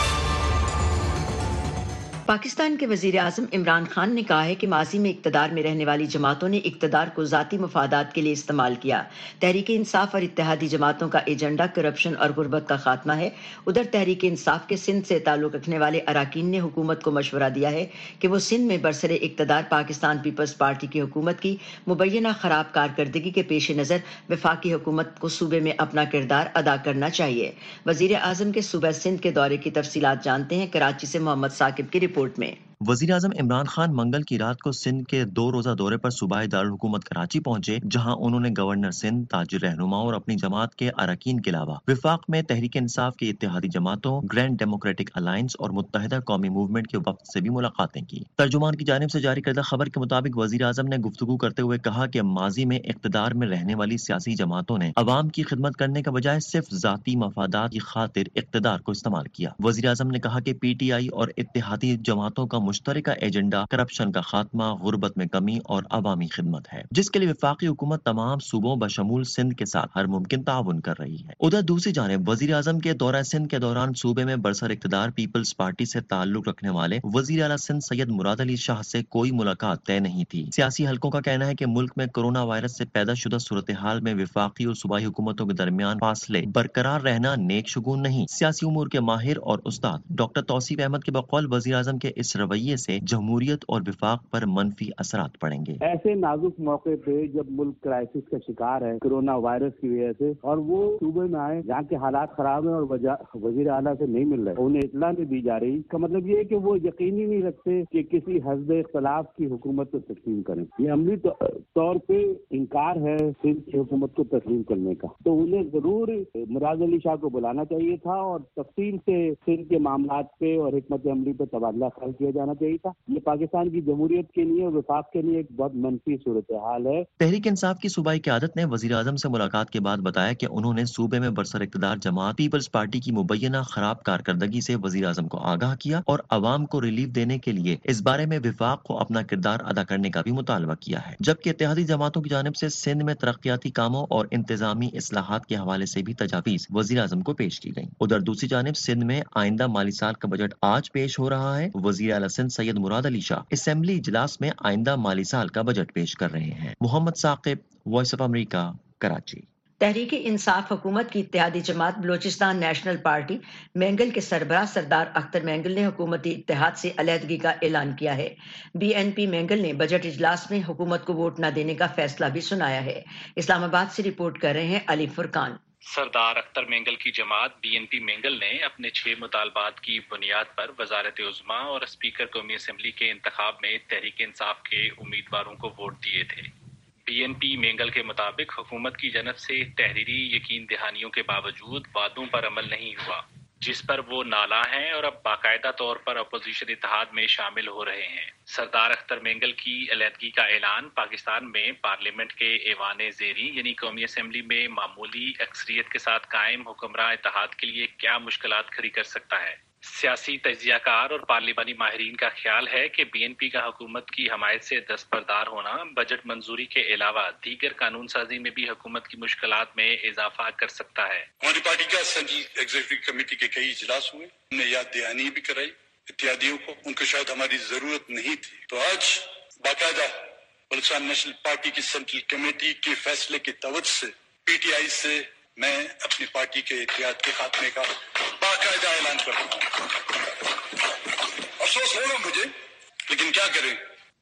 Pakistan کے وزیر اعظم عمران خان نے کہا ہے کہ ماضی میں اقتدار میں رہنے والی جماعتوں نے اقتدار کو ذاتی مفادات کے لیے استعمال کیا۔ تحریک انصاف اور اتحادی جماعتوں کا ایجنڈا کرپشن اور غربت کا خاتمہ ہے۔ ادھر تحریک انصاف کے سندھ سے تعلق رکھنے والے اراکین نے حکومت کو مشورہ دیا ہے کہ وہ سندھ میں برسر اقتدار پاکستان پیپلز پارٹی کی حکومت کی مبینہ خراب کارکردگی کے پیش نظر وفاقی حکومت کو صوبے میں اپنا کردار ادا کرنا چاہیے۔ وزیر اعظم کے صوبہ سندھ کے دورے کی تفصیلات جانتے ہیں کراچی سے محمد ثاقب کی رپورٹ میں۔ وزیر اعظم عمران خان منگل کی رات کو سندھ کے دو روزہ دورے پر صوبائی دارالحکومت کراچی پہنچے، جہاں انہوں نے گورنر سندھ، تاجر رہنماؤں اور اپنی جماعت کے اراکین کے علاوہ وفاق میں تحریک انصاف کی اتحادی جماعتوں، گرینڈ ڈیموکریٹک الائنس اور متحدہ قومی موومنٹ کے وفد سے بھی ملاقاتیں کی۔ ترجمان کی جانب سے جاری کردہ خبر کے مطابق وزیر اعظم نے گفتگو کرتے ہوئے کہا کہ ماضی میں اقتدار میں رہنے والی سیاسی جماعتوں نے عوام کی خدمت کرنے کا بجائے صرف ذاتی مفادات کی خاطر اقتدار کو استعمال کیا۔ وزیر اعظم نے کہا کہ پی ٹی آئی اور اتحادی جماعتوں کا مشترکہ ایجنڈا کرپشن کا خاتمہ، غربت میں کمی اور عوامی خدمت ہے، جس کے لیے وفاقی حکومت تمام صوبوں بشمول سندھ کے ساتھ ہر ممکن تعاون کر رہی ہے۔ ادھر دوسری جانب وزیر اعظم کے دورہ سندھ کے دوران صوبے میں برسر اقتدار پیپلز پارٹی سے تعلق رکھنے والے وزیر اعلیٰ سندھ سید مراد علی شاہ سے کوئی ملاقات طے نہیں تھی۔ سیاسی حلقوں کا کہنا ہے کہ ملک میں کورونا وائرس سے پیدا شدہ صورتحال میں وفاقی اور صوبائی حکومتوں کے درمیان فاصلے برقرار رہنا نیک شگون نہیں۔ سیاسی امور کے ماہر اور استاد ڈاکٹر توصیف احمد کے بقول وزیر اعظم کے اس رویے سے جمہوریت اور وفاق پر منفی اثرات پڑیں گے۔ ایسے نازک موقع پہ جب ملک کرائسس کا شکار ہے کورونا وائرس کی وجہ سے، اور وہ صوبے میں آئے جہاں کے حالات خراب ہیں اور وزیر اعلیٰ سے نہیں مل رہے، انہیں اطلاع نہیں دی جا رہی، اس کا مطلب یہ ہے کہ وہ یقینی نہیں رکھتے کہ کسی حزب اختلاف کی حکومت کو تسلیم کریں۔ یہ عملی طور پہ انکار ہے سندھ کی حکومت کو تسلیم کرنے کا، تو انہیں ضرور مراد علی شاہ کو بلانا چاہیے تھا اور تفصیل سے سندھ کے معاملات پہ اور حکمت عملی پہ تبادلہ خیال کیا جانا چاہیے تھا۔ یہ پاکستان کی جمہوریت کے لیے اور وفاق کے لیے ایک بہت منفی صورتحال ہے۔ تحریک انصاف کی صوبائی قیادت نے وزیر اعظم سے ملاقات کے بعد بتایا کہ انہوں نے صوبے میں برسر اقتدار جماعت پیپلز پارٹی کی مبینہ خراب کارکردگی سے وزیر اعظم کو آگاہ کیا اور عوام کو ریلیف دینے کے لیے اس بارے میں وفاق کو اپنا کردار ادا کرنے کا بھی مطالبہ کیا ہے، جبکہ اتحادی جماعتوں کی جانب سے سندھ میں ترقیاتی کاموں اور انتظامی اصلاحات کے حوالے سے بھی تجاویز وزیر اعظم کو پیش کی گئی۔ ادھر دوسری جانب سندھ میں آئندہ مالی سال کا بجٹ آج پیش ہو رہا ہے۔ وزیر اعلیٰ سندھ سید مراد علی شاہ اسمبلی اجلاس میں آئندہ مالی سال کا بجٹ پیش کر رہے ہیں۔ Muhammad Saqib, voice of America, Karachi. Tehreek Insaf حکومت کی اتحادی جماعت بلوچستان نیشنل پارٹی مینگل کے سربراہ سردار اختر مینگل نے حکومتی اتحاد سے علیحدگی کا اعلان کیا ہے۔ بی این پی مینگل نے بجٹ اجلاس میں حکومت کو ووٹ نہ دینے کا فیصلہ بھی سنایا ہے۔ اسلام آباد سے رپورٹ کر رہے ہیں علی فرقان۔ سردار اختر مینگل کی جماعت بی این پی مینگل نے اپنے چھ مطالبات کی بنیاد پر وزارت عظمیٰ اور اسپیکر قومی اسمبلی کے انتخاب میں تحریک انصاف کے امیدواروں کو ووٹ دیے تھے۔ بی این پی مینگل کے مطابق حکومت کی جانب سے تحریری یقین دہانیوں کے باوجود وعدوں پر عمل نہیں ہوا، جس پر وہ نالاں ہیں اور اب باقاعدہ طور پر اپوزیشن اتحاد میں شامل ہو رہے ہیں۔ سردار اختر مینگل کی علیحدگی کا اعلان پاکستان میں پارلیمنٹ کے ایوان زیریں یعنی قومی اسمبلی میں معمولی اکثریت کے ساتھ قائم حکمراں اتحاد کے لیے کیا مشکلات کھڑی کر سکتا ہے۔ سیاسی تجزیہ کار اور پارلیمانی ماہرین کا خیال ہے کہ بی این پی کا حکومت کی حمایت سے دستبردار ہونا بجٹ منظوری کے علاوہ دیگر قانون سازی میں بھی حکومت کی مشکلات میں اضافہ کر سکتا ہے۔ ہماری پارٹی کا سنجی ایگزیکٹو کمیٹی کے کئی اجلاس ہوئے، ہم نے یاد دہانی بھی کرائی اتحادیوں کو، ان کو شاید ہماری ضرورت نہیں تھی، تو آج باقاعدہ بلوچستان نیشنل پارٹی کی سینٹرل کمیٹی کے فیصلے کے توجہ سے پی ٹی آئی سے میں اپنی پارٹی کے اتحاد کے خاتمے کا باقاعدہ اعلان کرتا ہوں۔ افسوس ہوگا مجھے، لیکن کیا کریں۔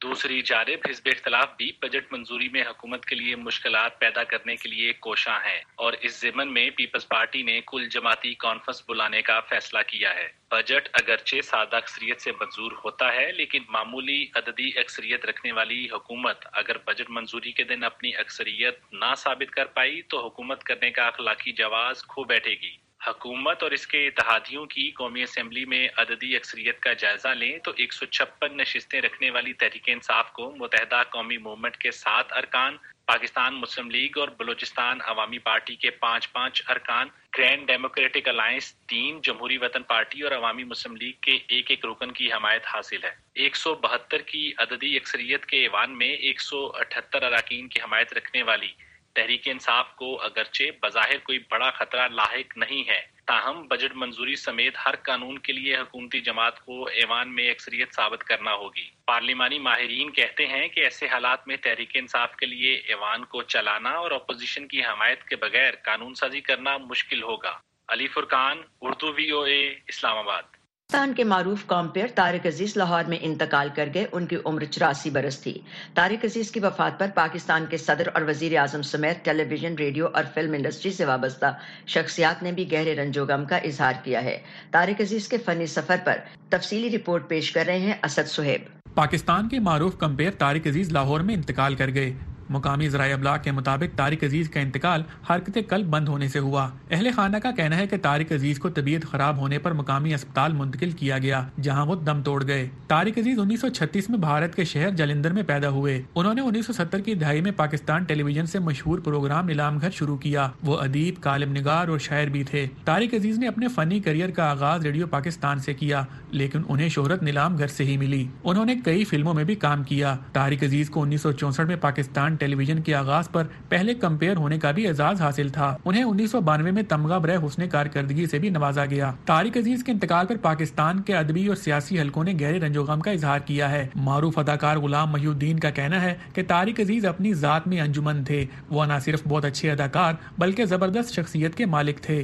दूसरी जानिब हिज़्ब इख्तिलाफ भी बजट मंजूरी में हुकूमत के लिए मुश्किलात पैदा करने के लिए कोशां है और इस ज़िमन में पीपल्स पार्टी ने कुल जमाती कॉन्फ्रेंस बुलाने का फैसला किया है। बजट अगरचे सादा अक्सरियत से मंजूर होता है, लेकिन मामूली अददी अक्सरियत रखने वाली हुकूमत अगर बजट मंजूरी के दिन अपनी अक्सरियत ना साबित कर पाई तो हुकूमत करने का अखलाकी जवाज खो बैठेगी। हुकूमत और इसके इत्तेहादियों की कौमी असम्बली में अददी अक्सरियत का जायजा लें तो एक सौ छप्पन नशिस्तें रखने वाली तहरीक इंसाफ को मुत्तहिदा कौमी मूवमेंट के सात अरकान, पाकिस्तान मुस्लिम लीग और बलूचिस्तान अवामी पार्टी के पाँच पाँच अरकान, ग्रैंड डेमोक्रेटिक अलायंस तीन, जमहूरी वतन पार्टी और अवामी मुस्लिम लीग के एक एक रुकन की हमायत हासिल है। एक सौ बहत्तर की अददी अक्सरियत के ऐवान में एक सौ अठहत्तर अरकान की हमायत रखने वाली तहरीक इंसाफ को अगरचे बज़ाहिर कोई बड़ा खतरा लाहिक नहीं है, ताहम बजट मंजूरी समेत हर कानून के लिए हुकूमती जमात को ऐवान में अक्सरियत साबित करना होगी। पार्लिमानी माहिरीन कहते हैं कि ऐसे हालात में तहरीक इंसाफ के लिए ऐवान को चलाना और अपोजिशन की हमायत के बगैर कानून साजी करना मुश्किल होगा। Ali Furqan, Urdu V O A, Islamabad. Pakistan के मारूफ कॉम्पेयर तारिक अजीज लाहौर में इंतकाल कर गए। उनकी उम्र चौरासी बरस थी। तारिक अजीज की वफात पर पाकिस्तान के सदर और वजीर आजम समेत टेलीविजन, रेडियो और फिल्म इंडस्ट्री से वाबस्ता शख्सियात ने भी गहरे रंजो गम का इजहार किया है। तारिक अजीज के फनी सफर पर तफसीली रिपोर्ट पेश कर रहे हैं असद सुहेब। पाकिस्तान के मारूफ कम्पेयर तारिक अजीज लाहौर में इंतकाल कर गए। मुकामी ज़राए अबलाग के मुताबिक तारिक अजीज का इंतकाल हरकत कल्ब बंद होने से हुआ। अहले खाना का कहना है कि तारिक अजीज को तबीयत खराब होने पर मुकामी अस्पताल मुंतकिल किया गया, जहां वो दम तोड़ गए। तारिक अजीज उन्नीस सौ छत्तीस में भारत के शहर जलंधर में पैदा हुए। उन्होंने उन्नीस सौ सत्तर की दहाई में पाकिस्तान टेलीविजन से मशहूर प्रोग्राम नीलाम घर शुरू किया। वो अदीब, कालिम निगार और शायर भी थे। तारिक अजीज ने अपने फनी करियर का आगाज रेडियो पाकिस्तान से किया, लेकिन उन्हें शोहरत नीलाम घर से ही मिली। उन्होंने कई फिल्मों में भी काम किया। तारिक अजीज को उन्नीस सौ चौसठ में पाकिस्तान टेलीविजन के आगाज पर पहले कंपेयर होने का भी एजाज हासिल था। उन्हें उन्नीस सौ बानवे में तमगा बरे हुस्ने कारकर्दगी से भी नवाजा गया। तारिक अजीज के इंतकाल पर पाकिस्तान के अदबी और सियासी हलकों ने गहरे रंजोगम का इजहार किया है। मारूफ अदाकार गुलाम महिउद्दीन का कहना है कि तारिक अजीज अपनी जात में अंजुमन थे। वो न सिर्फ बहुत अच्छे अदाकार बल्कि जबरदस्त शख्सियत के मालिक थे।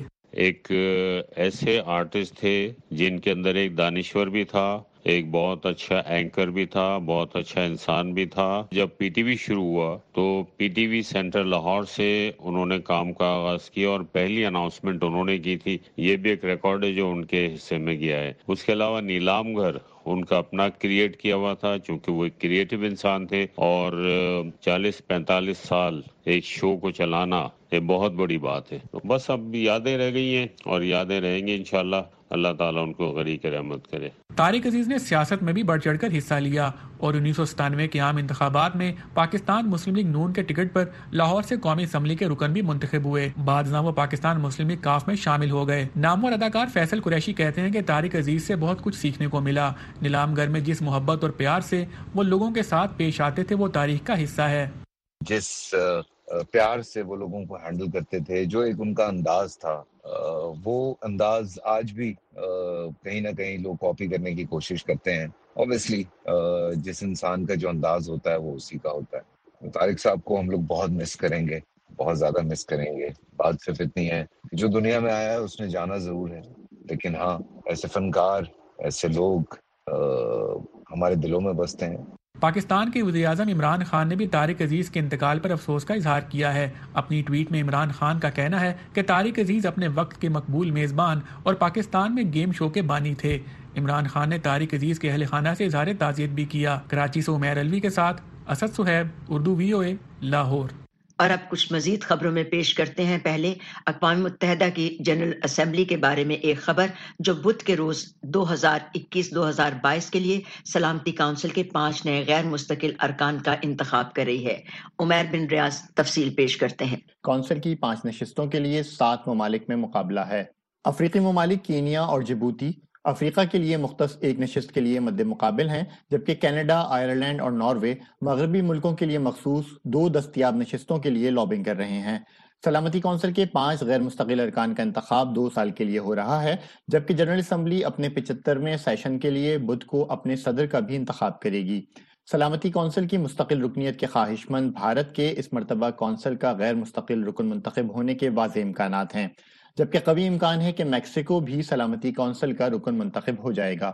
एक ऐसे आर्टिस्ट थे जिनके अंदर एक दानिश्वर भी था, एक बहुत अच्छा एंकर भी था, बहुत अच्छा इंसान भी था। जब पीटीवी शुरू हुआ तो पीटीवी सेंटर लाहौर से उन्होंने काम का आगाज किया और पहली अनाउंसमेंट उन्होंने की थी। ये भी एक रिकॉर्ड है जो उनके हिस्से में गया है। उसके अलावा नीलाम घर उनका अपना क्रिएट किया हुआ था, क्योंकि वो एक क्रिएटिव इंसान थे और चालीस पैंतालीस साल एक शो को चलाना ये बहुत बड़ी बात है। तो बस अब यादें रह गई हैं और यादें रहेंगी इंशाल्लाह। अल्लाह ताला उनको गनी की रहमत करे। तारिक अजीज ने सियासत में भी बढ़ चढ़ कर हिस्सा लिया और उन्नीस सौ सतानवे के आम इंतखाबात में पाकिस्तान मुस्लिम लीग नून के टिकट पर लाहौर से कौमी असम्बली के रुकन भी मुंतखब हुए। बाद वो पाकिस्तान मुस्लिम लीग काफ में शामिल हो गए। नामवर अदाकार फैसल कुरैशी कहते हैं कि तारिक अजीज से बहुत कुछ सीखने को मिला। नीलाम घर में जिस मोहब्बत और प्यार से वो लोगों के साथ पेश आते थे वो तारीख का हिस्सा है। जिस प्यार से वो लोगों को हैंडल करते थे, जो एक उनका अंदाज था, वो अंदाज आज भी कहीं ना कहीं लोग कॉपी करने की कोशिश करते हैं। ऑब्वियसली जिस इंसान का जो अंदाज होता है वो उसी का होता है। तारिक साहब को हम लोग बहुत मिस करेंगे, बहुत ज्यादा मिस करेंगे। बात सिर्फ इतनी है जो दुनिया में आया है उसने जाना जरूर है, लेकिन हाँ ऐसे फनकार, ऐसे लोग आ, हमारे दिलों में बसते हैं। पाकिस्तान के वज़ीर आज़म इमरान खान ने भी तारिक अजीज के इंतकाल पर अफसोस का इजहार किया है। अपनी ट्वीट में इमरान खान का कहना है कि तारिक अजीज अपने वक्त के मकबूल मेज़बान और पाकिस्तान में गेम शो के बानी थे। इमरान खान ने तारिक अजीज के अहले खाना से इजहार ताज़ियत भी किया। कराची से उमैर अलवी के साथ Asad Suhaib, Urdu V O A, Lahore. और अब कुछ मजीद खबरों में पेश करते हैं। पहले अक़वाम मुत्तहिदा की जनरल असेंबली के बारे में एक खबर जो बुध के रोज दो हज़ार इक्कीस दो हज़ार बाईस के लिए सलामती काउंसिल के पांच नए गैर मुस्तकिल अरकान का इंतखाब कर रही है। उमैर बिन रियाज तफसील पेश करते हैं। काउंसिल की पांच नशिस्तों के लिए सात ममालिक में मुकाबला है। अफ्रीकी ममालिक कीनिया और जिबूती अफ्रीका के लिए मुख्तस एक नशिस्त के लिए मद्दे मुकाबिल हैं, जबकि कनाडा, आयरलैंड और नॉर्वे मगरबी मुल्कों के लिए मखसूस दो दस्तियाब नशिस्तों के लिए लॉबिंग कर रहे हैं। सलामती कौंसिल के पांच गैर मुस्तकिल अरकान का इंतखाब दो साल के लिए हो रहा है, जबकि जनरल असम्बली अपने पिचहत्तरवें सेशन के लिए बुध को अपने सदर का भी इंतखाब करेगी। सलामती कौंसिल की मुस्तकिल रुकनीत के ख्वाहिशमंद भारत के इस मरतबा कौंसिल का गैर मुस्तकिल रुकन मुंतखब होने के वाज़ेह इम्कानात हैं, जबकि कवी इम्कान है कि मैक्सिको भी सलामती कौंसिल का रुकन मुंतखब हो जाएगा।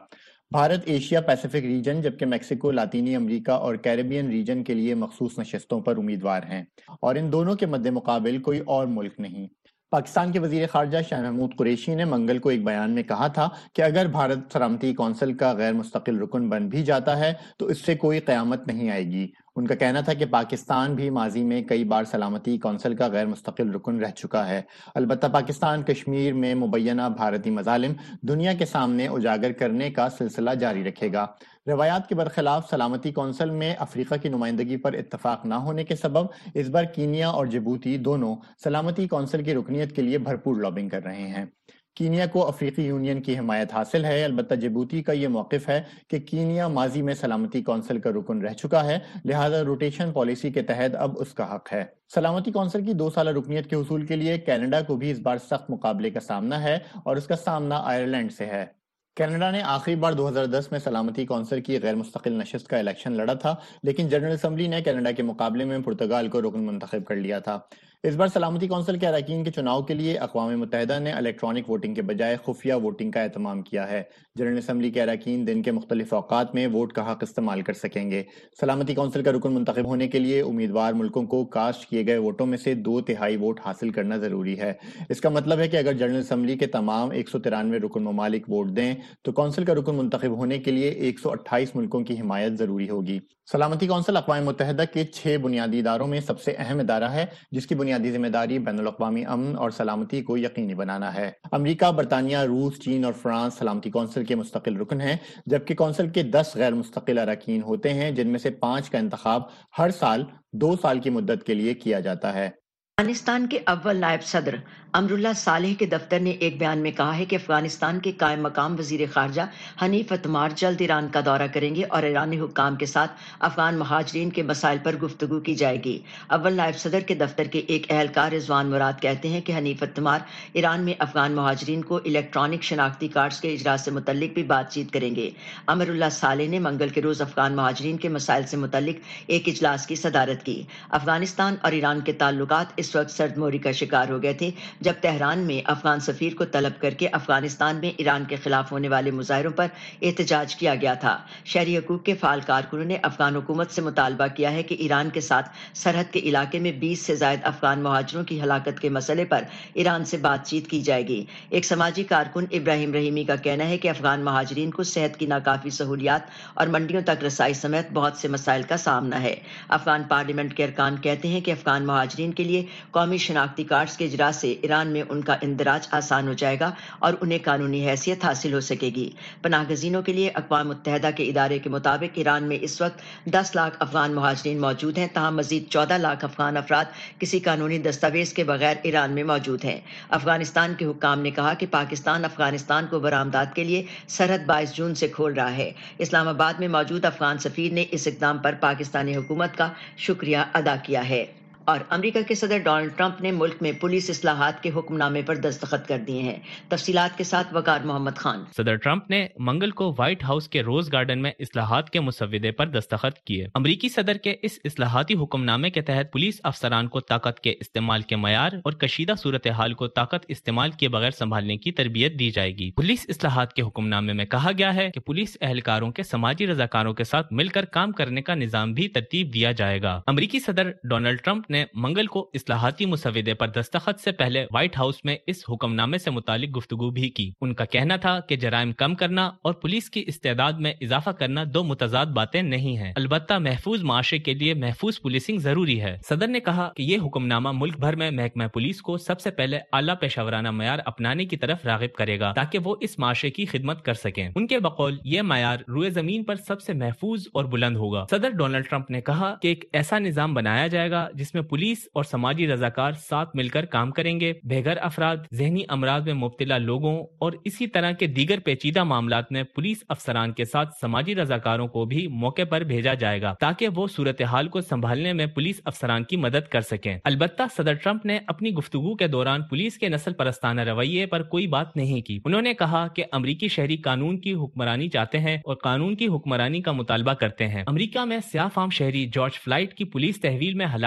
بھارت ایشیا پیسیفک ریجن جبکہ میکسیکو لاطینی امریکہ اور کیریبین ریجن کے لیے مخصوص نشستوں پر امیدوار ہیں اور ان دونوں کے مد مقابل کوئی اور ملک نہیں۔ پاکستان کے وزیر خارجہ شاہ محمود قریشی نے منگل کو ایک بیان میں کہا تھا کہ اگر بھارت سلامتی کونسل کا غیر مستقل رکن بن بھی جاتا ہے تو اس سے کوئی قیامت نہیں آئے گی۔ ان کا کہنا تھا کہ پاکستان بھی ماضی میں کئی بار سلامتی کونسل کا غیر مستقل رکن رہ چکا ہے، البتہ پاکستان کشمیر میں مبینہ بھارتی مظالم دنیا کے سامنے اجاگر کرنے کا سلسلہ جاری رکھے گا۔ روایات کے برخلاف سلامتی کونسل میں افریقہ کی نمائندگی پر اتفاق نہ ہونے کے سبب اس بار کینیا اور جبوتی دونوں سلامتی کونسل کی رکنیت کے لیے بھرپور لابنگ کر رہے ہیں۔ کینیا کو افریقی یونین کی حمایت حاصل ہے، البتہ جبوتی کا یہ موقف ہے کہ کینیا ماضی میں سلامتی کونسل کا رکن رہ چکا ہے، لہذا روٹیشن پالیسی کے تحت اب اس کا حق ہے۔ سلامتی کونسل کی دو سالہ رکنیت کے حصول کے لیے کینیڈا کو بھی اس بار سخت مقابلے کا سامنا ہے اور اس کا سامنا آئرلینڈ سے ہے۔ کینیڈا نے آخری بار دو ہزار دس میں سلامتی کونسل کی غیر مستقل نشست کا الیکشن لڑا تھا، لیکن جنرل اسمبلی نے کینیڈا کے مقابلے میں پرتگال کو رکن منتخب کر لیا تھا۔ اس بار سلامتی کونسل کے اراکین کے چناؤ کے لیے اقوام متحدہ نے الیکٹرانک ووٹنگ کے بجائے خفیہ ووٹنگ کا اہتمام کیا ہے۔ جنرل اسمبلی کے اراکین دن کے مختلف اوقات میں ووٹ کا حق استعمال کر سکیں گے۔ سلامتی کونسل کا رکن منتخب ہونے کے لیے امیدوار ملکوں کو کاسٹ کیے گئے ووٹوں میں سے دو تہائی ووٹ حاصل کرنا ضروری ہے۔ اس کا مطلب ہے کہ اگر جنرل اسمبلی کے تمام ایک سو ترانوے رکن ممالک ووٹ دیں تو کونسل کا رکن منتخب ہونے کے لیے ایک سو اٹھائیس ملکوں کی حمایت ضروری ہوگی۔ سلامتی کونسل اقوام متحدہ کے چھ بنیادی اداروں میں سب سے اہم ادارہ ہے، جس کی بنیادی ذمہ داری بین الاقوامی امن اور سلامتی کو یقینی بنانا ہے۔ امریکہ، برطانیہ، روس، چین اور فرانس سلامتی کونسل کے مستقل رکن ہیں، جبکہ کونسل کے دس غیر مستقل اراکین ہوتے ہیں، جن میں سے پانچ کا انتخاب ہر سال دو سال کی مدت کے لیے کیا جاتا ہے۔ افغانستان کے اول نائب صدر امراللہ صالح کے دفتر نے ایک بیان میں کہا ہے کہ افغانستان کے قائم مقام وزیر خارجہ حنیف اتمار جلد ایران کا دورہ کریں گے اور ایرانی حکام کے ساتھ افغان مہاجرین کے مسائل پر گفتگو کی جائے گی۔ اول نائب صدر کے دفتر کے ایک اہلکار رضوان مراد کہتے ہیں کہ حنیف اتمار ایران میں افغان مہاجرین کو الیکٹرانک شناختی کارڈز کے اجرا سے متعلق بھی بات چیت کریں گے۔ امراللہ صالح نے منگل کے روز افغان مہاجرین کے مسائل سے متعلق ایک اجلاس کی صدارت کی۔ افغانستان اور ایران کے تعلقات اس وقت سرد موری کا شکار ہو گئے تھے جب تہران میں افغان سفیر کو طلب کر کے افغانستان میں ایران کے خلاف ہونے والے مظاہروں پر احتجاج کیا گیا تھا۔ شہری حقوق کے فعال کارکنوں نے افغان حکومت سے مطالبہ کیا ہے کہ ایران کے ساتھ سرحد کے علاقے میں بیس سے زائد افغان مہاجروں کی ہلاکت کے مسئلے پر ایران سے بات چیت کی جائے گی۔ ایک سماجی کارکن ابراہیم رحیمی کا کہنا ہے کہ افغان مہاجرین کو صحت کی ناکافی سہولیات اور منڈیوں تک رسائی سمیت بہت سے مسائل کا سامنا ہے۔ افغان پارلیمنٹ کے ارکان کہتے ہیں کہ افغان مہاجرین کے لیے قومی شناختی کارڈز کے اجرا سے ایران میں ان کا اندراج آسان ہو جائے گا اور انہیں قانونی حیثیت حاصل ہو سکے گی۔ پناہ گزینوں کے لیے اقوام متحدہ کے ادارے کے مطابق ایران میں اس وقت دس لاکھ افغان مہاجرین موجود ہیں، تاہم مزید چودہ لاکھ افغان افراد کسی قانونی دستاویز کے بغیر ایران میں موجود ہیں۔ افغانستان کے حکام نے کہا کہ پاکستان افغانستان کو برآمدات کے لیے سرحد بائیس جون سے کھول رہا ہے۔ اسلام آباد میں موجود افغان سفیر نے اس اقدام پر پاکستانی حکومت کا شکریہ ادا کیا ہے۔ اور امریکہ کے صدر ڈونلڈ ٹرمپ نے ملک میں پولیس اصلاحات کے حکم نامے پر دستخط کر دیے ہیں۔ تفصیلات کے ساتھ وقار محمد خان۔ صدر ٹرمپ نے منگل کو وائٹ ہاؤس کے روز گارڈن میں اصلاحات کے مسودے پر دستخط کیے۔ امریکی صدر کے اس اصلاحاتی حکم نامے کے تحت پولیس افسران کو طاقت کے استعمال کے معیار اور کشیدہ صورتحال کو طاقت استعمال کیے بغیر سنبھالنے کی تربیت دی جائے گی۔ پولیس اصلاحات کے حکم نامے میں کہا گیا ہے کہ پولیس اہلکاروں کے سماجی رضاکاروں کے ساتھ مل کر کام کرنے کا نظام بھی ترتیب دیا جائے گا۔ امریکی صدر ڈونلڈ ٹرمپ نے منگل کو اصلاحاتی مسودے پر دستخط سے پہلے وائٹ ہاؤس میں اس حکم نامے سے متعلق گفتگو بھی کی۔ ان کا کہنا تھا کہ جرائم کم کرنا اور پولیس کی استعداد میں اضافہ کرنا دو متضاد باتیں نہیں ہیں، البتہ محفوظ معاشرے کے لیے محفوظ پولیسنگ ضروری ہے۔ صدر نے کہا کہ یہ حکم نامہ ملک بھر میں محکمہ پولیس کو سب سے پہلے اعلیٰ پیشہ ورانہ معیار اپنانے کی طرف راغب کرے گا تاکہ وہ اس معاشرے کی خدمت کر سکیں۔ ان کے بقول یہ معیار روئے زمین پر سب سے محفوظ اور بلند ہوگا۔ صدر ڈونلڈ ٹرمپ نے کہا کہ ایک ایسا نظام بنایا جائے گا جس میں پولیس اور سماجی رضاکار ساتھ مل کر کام کریں گے، بے گھر افراد، ذہنی امراض میں مبتلا لوگوں اور اسی طرح کے دیگر پیچیدہ معاملات میں پولیس افسران کے ساتھ سماجی رضاکاروں کو بھی موقع پر بھیجا جائے گا تاکہ وہ صورتحال کو سنبھالنے میں پولیس افسران کی مدد کر سکیں۔ البتہ صدر ٹرمپ نے اپنی گفتگو کے دوران پولیس کے نسل پرستانہ رویے پر کوئی بات نہیں کی۔ انہوں نے کہا کہ امریکی شہری قانون کی حکمرانی چاہتے ہیں اور قانون کی حکمرانی کا مطالبہ کرتے ہیں۔ امریکہ میں سیاہ فام شہری جارج فلائیڈ کی پولیس تحویل میں ہلاکت کے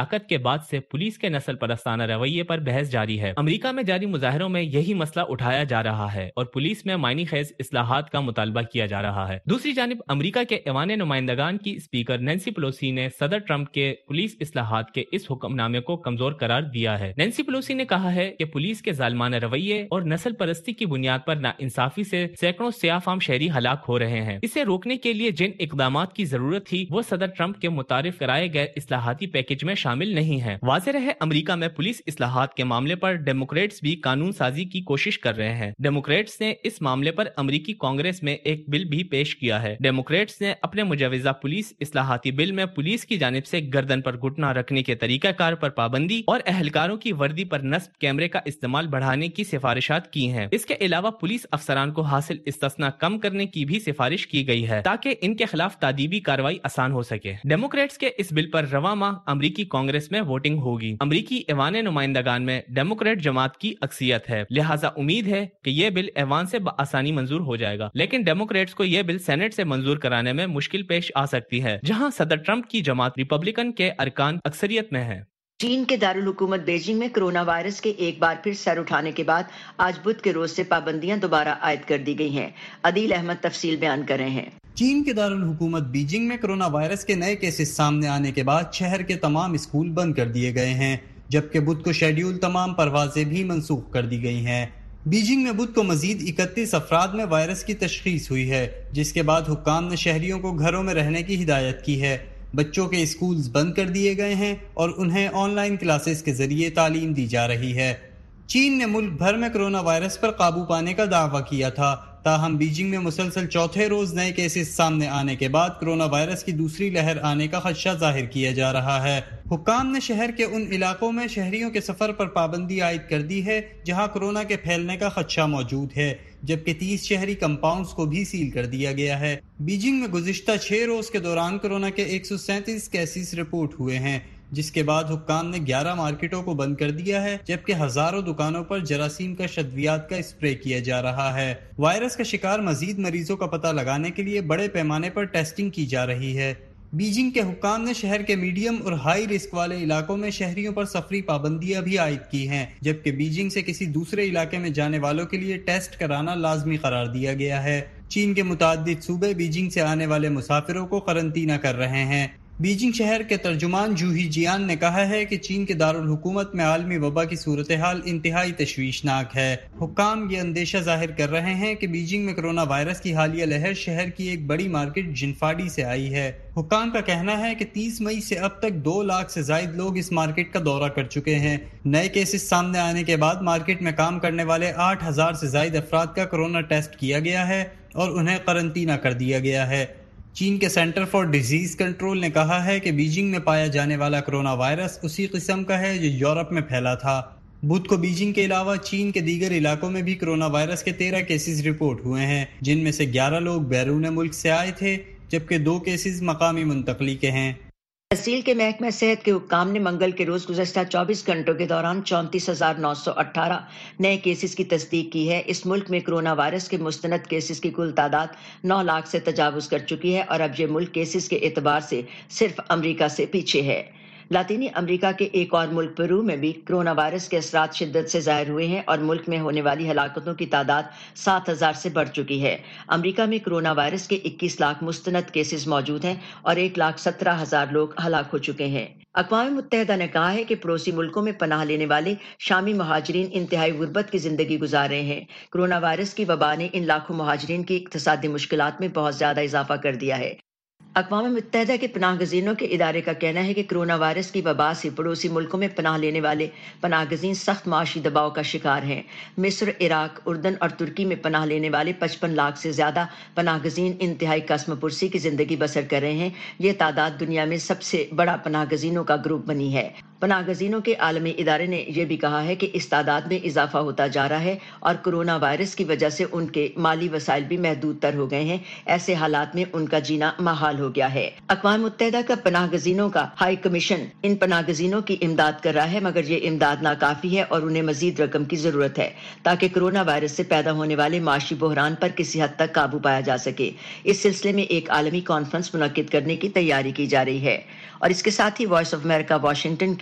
بعد سے پولیس کے نسل پرستانہ رویے پر بحث جاری ہے۔ امریکہ میں جاری مظاہروں میں یہی مسئلہ اٹھایا جا رہا ہے اور پولیس میں معنی خیز اصلاحات کا مطالبہ کیا جا رہا ہے۔ دوسری جانب امریکہ کے ایوان نمائندگان کی اسپیکر نینسی پلوسی نے صدر ٹرمپ کے پولیس اصلاحات کے اس حکم نامے کو کمزور قرار دیا ہے۔ نینسی پلوسی نے کہا ہے کہ پولیس کے ظالمانہ رویے اور نسل پرستی کی بنیاد پر ناانصافی سے سینکڑوں سیاہ فام شہری ہلاک ہو رہے ہیں۔ اسے روکنے کے لیے جن اقدامات کی ضرورت تھی وہ صدر ٹرمپ کے متعارف کرائے گئے اصلاحاتی پیکج میں شامل نہیں ہیں۔ واضح رہے امریکہ میں پولیس اصلاحات کے معاملے پر ڈیموکریٹس بھی قانون سازی کی کوشش کر رہے ہیں۔ ڈیموکریٹس نے اس معاملے پر امریکی کانگریس میں ایک بل بھی پیش کیا ہے۔ ڈیموکریٹس نے اپنے مجوزہ پولیس اصلاحاتی بل میں پولیس کی جانب سے گردن پر گھٹنا رکھنے کے طریقہ کار پر پابندی اور اہلکاروں کی وردی پر نصب کیمرے کا استعمال بڑھانے کی سفارشات کی ہیں۔ اس کے علاوہ پولیس افسران کو حاصل استثناء کم کرنے کی بھی سفارش کی گئی ہے تاکہ ان کے خلاف تادیبی کارروائی آسان ہو سکے۔ ڈیموکریٹس کے اس بل پر رواں ماہ امریکی کانگریس میں ووٹنگ ہوگی۔ امریکی ایوان نمائندگان میں ڈیموکریٹ جماعت کی اکثریت ہے، لہٰذا امید ہے کہ یہ بل ایوان سے بآسانی منظور ہو جائے گا، لیکن ڈیموکریٹس کو یہ بل سینٹ سے منظور کرانے میں مشکل پیش آ سکتی ہے، جہاں صدر ٹرمپ کی جماعت ریپبلکن کے ارکان اکثریت میں ہے۔ چین کے دارالحکومت بیجنگ میں کرونا وائرس کے ایک بار پھر سر اٹھانے کے بعد آج بدھ کے روز سے پابندیاں دوبارہ عائد کر دی گئی ہیں۔ عدیل احمد تفصیل بیان کر رہے ہیں۔ چین کے دارالحکومت بیجنگ میں کرونا وائرس کے نئے کیسز سامنے آنے کے بعد شہر کے تمام اسکول بند کر دیے گئے ہیں، جبکہ بدھ کو شیڈیول تمام پروازیں بھی منسوخ کر دی گئی ہیں۔ بیجنگ میں بدھ کو مزید اکتیس افراد میں وائرس کی تشخیص ہوئی ہے، جس کے بعد حکام نے شہریوں کو گھروں میں رہنے کی ہدایت کی ہے۔ بچوں کے اسکولز بند کر دیے گئے ہیں اور انہیں آن لائن کلاسز کے ذریعے تعلیم دی جا رہی ہے۔ چین نے ملک بھر میں کرونا وائرس پر قابو پانے کا دعویٰ کیا تھا، تاہم بیجنگ میں مسلسل چوتھے روز نئے کیسز سامنے آنے کے بعد کرونا وائرس کی دوسری لہر آنے کا خدشہ ظاہر کیا جا رہا ہے۔ حکام نے شہر کے ان علاقوں میں شہریوں کے سفر پر پابندی عائد کر دی ہے جہاں کرونا کے پھیلنے کا خدشہ موجود ہے، جبکہ تیس شہری کمپاؤنڈز کو بھی سیل کر دیا گیا ہے۔ بیجنگ میں گزشتہ چھ روز کے دوران کرونا کے ایک سو سینتیس کیسز رپورٹ ہوئے ہیں، جس کے بعد حکام نے گیارہ مارکیٹوں کو بند کر دیا ہے، جبکہ ہزاروں دکانوں پر جراثیم کا شدویات کا اسپرے کیا جا رہا ہے۔ وائرس کا شکار مزید مریضوں کا پتہ لگانے کے لیے بڑے پیمانے پر ٹیسٹنگ کی جا رہی ہے۔ بیجنگ کے حکام نے شہر کے میڈیم اور ہائی رسک والے علاقوں میں شہریوں پر سفری پابندیاں بھی عائد کی ہیں، جبکہ بیجنگ سے کسی دوسرے علاقے میں جانے والوں کے لیے ٹیسٹ کرانا لازمی قرار دیا گیا ہے۔ چین کے متعدد صوبے بیجنگ سے آنے والے مسافروں کو قرنطینہ کر رہے ہیں۔ بیجنگ شہر کے ترجمان جوہی جیان نے کہا ہے کہ چین کے دارالحکومت میں عالمی وبا کی صورتحال انتہائی تشویشناک ہے۔ حکام یہ اندیشہ ظاہر کر رہے ہیں کہ بیجنگ میں کرونا وائرس کی حالیہ لہر شہر کی ایک بڑی مارکیٹ جنفاڈی سے آئی ہے۔ حکام کا کہنا ہے کہ تیس مئی سے اب تک دو لاکھ سے زائد لوگ اس مارکیٹ کا دورہ کر چکے ہیں۔ نئے کیسز سامنے آنے کے بعد مارکیٹ میں کام کرنے والے آٹھ ہزار سے زائد افراد کا کرونا ٹیسٹ کیا گیا ہے اور انہیں قرنطینہ کر دیا گیا ہے۔ چین کے سینٹر فار ڈیزیز کنٹرول نے کہا ہے کہ بیجنگ میں پایا جانے والا کرونا وائرس اسی قسم کا ہے جو یورپ میں پھیلا تھا۔ بدھ کو بیجنگ کے علاوہ چین کے دیگر علاقوں میں بھی کرونا وائرس کے تیرہ کیسز رپورٹ ہوئے ہیں، جن میں سے گیارہ لوگ بیرون ملک سے آئے تھے، جبکہ دو کیسز مقامی منتقلی کے ہیں۔ تحصیل کے محکمہ صحت کے حکام نے منگل کے روز گزشتہ چوبیس گھنٹوں کے دوران چونتیس ہزار نو سو اٹھارہ نئے کیسز کی تصدیق کی ہے۔ اس ملک میں کرونا وائرس کے مستند کیسز کی کل تعداد نو لاکھ سے تجاوز کر چکی ہے اور اب یہ ملک کیسز کے اعتبار سے صرف امریکہ سے پیچھے ہے۔ لاطینی امریکہ کے ایک اور ملک پیرو میں بھی کرونا وائرس کے اثرات شدت سے ظاہر ہوئے ہیں اور ملک میں ہونے والی ہلاکتوں کی تعداد سات ہزار سے بڑھ چکی ہے۔ امریکہ میں کرونا وائرس کے اکیس لاکھ مستند کیسز موجود ہیں اور ایک لاکھ سترہ ہزار لوگ ہلاک ہو چکے ہیں۔ اقوام متحدہ نے کہا ہے کہ پڑوسی ملکوں میں پناہ لینے والے شامی مہاجرین انتہائی غربت کی زندگی گزار رہے ہیں۔ کرونا وائرس کی وبا نے ان لاکھوں مہاجرین کی اقتصادی مشکلات میں بہت زیادہ اضافہ کر دیا ہے۔ اقوام متحدہ کے پناہ گزینوں کے ادارے کا کہنا ہے کہ کرونا وائرس کی وبا سے پڑوسی ملکوں میں پناہ لینے والے پناہ گزین سخت معاشی دباؤ کا شکار ہیں۔ مصر، عراق، اردن اور ترکی میں پناہ لینے والے پچپن لاکھ سے زیادہ پناہ گزین انتہائی قسم پرسی کی زندگی بسر کر رہے ہیں۔ یہ تعداد دنیا میں سب سے بڑا پناہ گزینوں کا گروپ بنی ہے۔ پناہ گزینوں کے عالمی ادارے نے یہ بھی کہا ہے کہ اس تعداد میں اضافہ ہوتا جا رہا ہے اور کرونا وائرس کی وجہ سے ان کے مالی وسائل بھی محدود تر ہو گئے ہیں۔ ایسے حالات میں ان کا جینا محال ہو گیا ہے۔ اقوام متحدہ کا پناہ گزینوں کا ہائی کمیشن ان پناہ گزینوں کی امداد کر رہا ہے، مگر یہ امداد ناکافی ہے اور انہیں مزید رقم کی ضرورت ہے تاکہ کرونا وائرس سے پیدا ہونے والے معاشی بحران پر کسی حد تک قابو پایا جا سکے۔ اس سلسلے میں ایک عالمی کانفرنس منعقد کرنے کی تیاری کی جا رہی ہے۔ اور اس کے ساتھ ہی وائس آف امریکہ واشنگٹن کی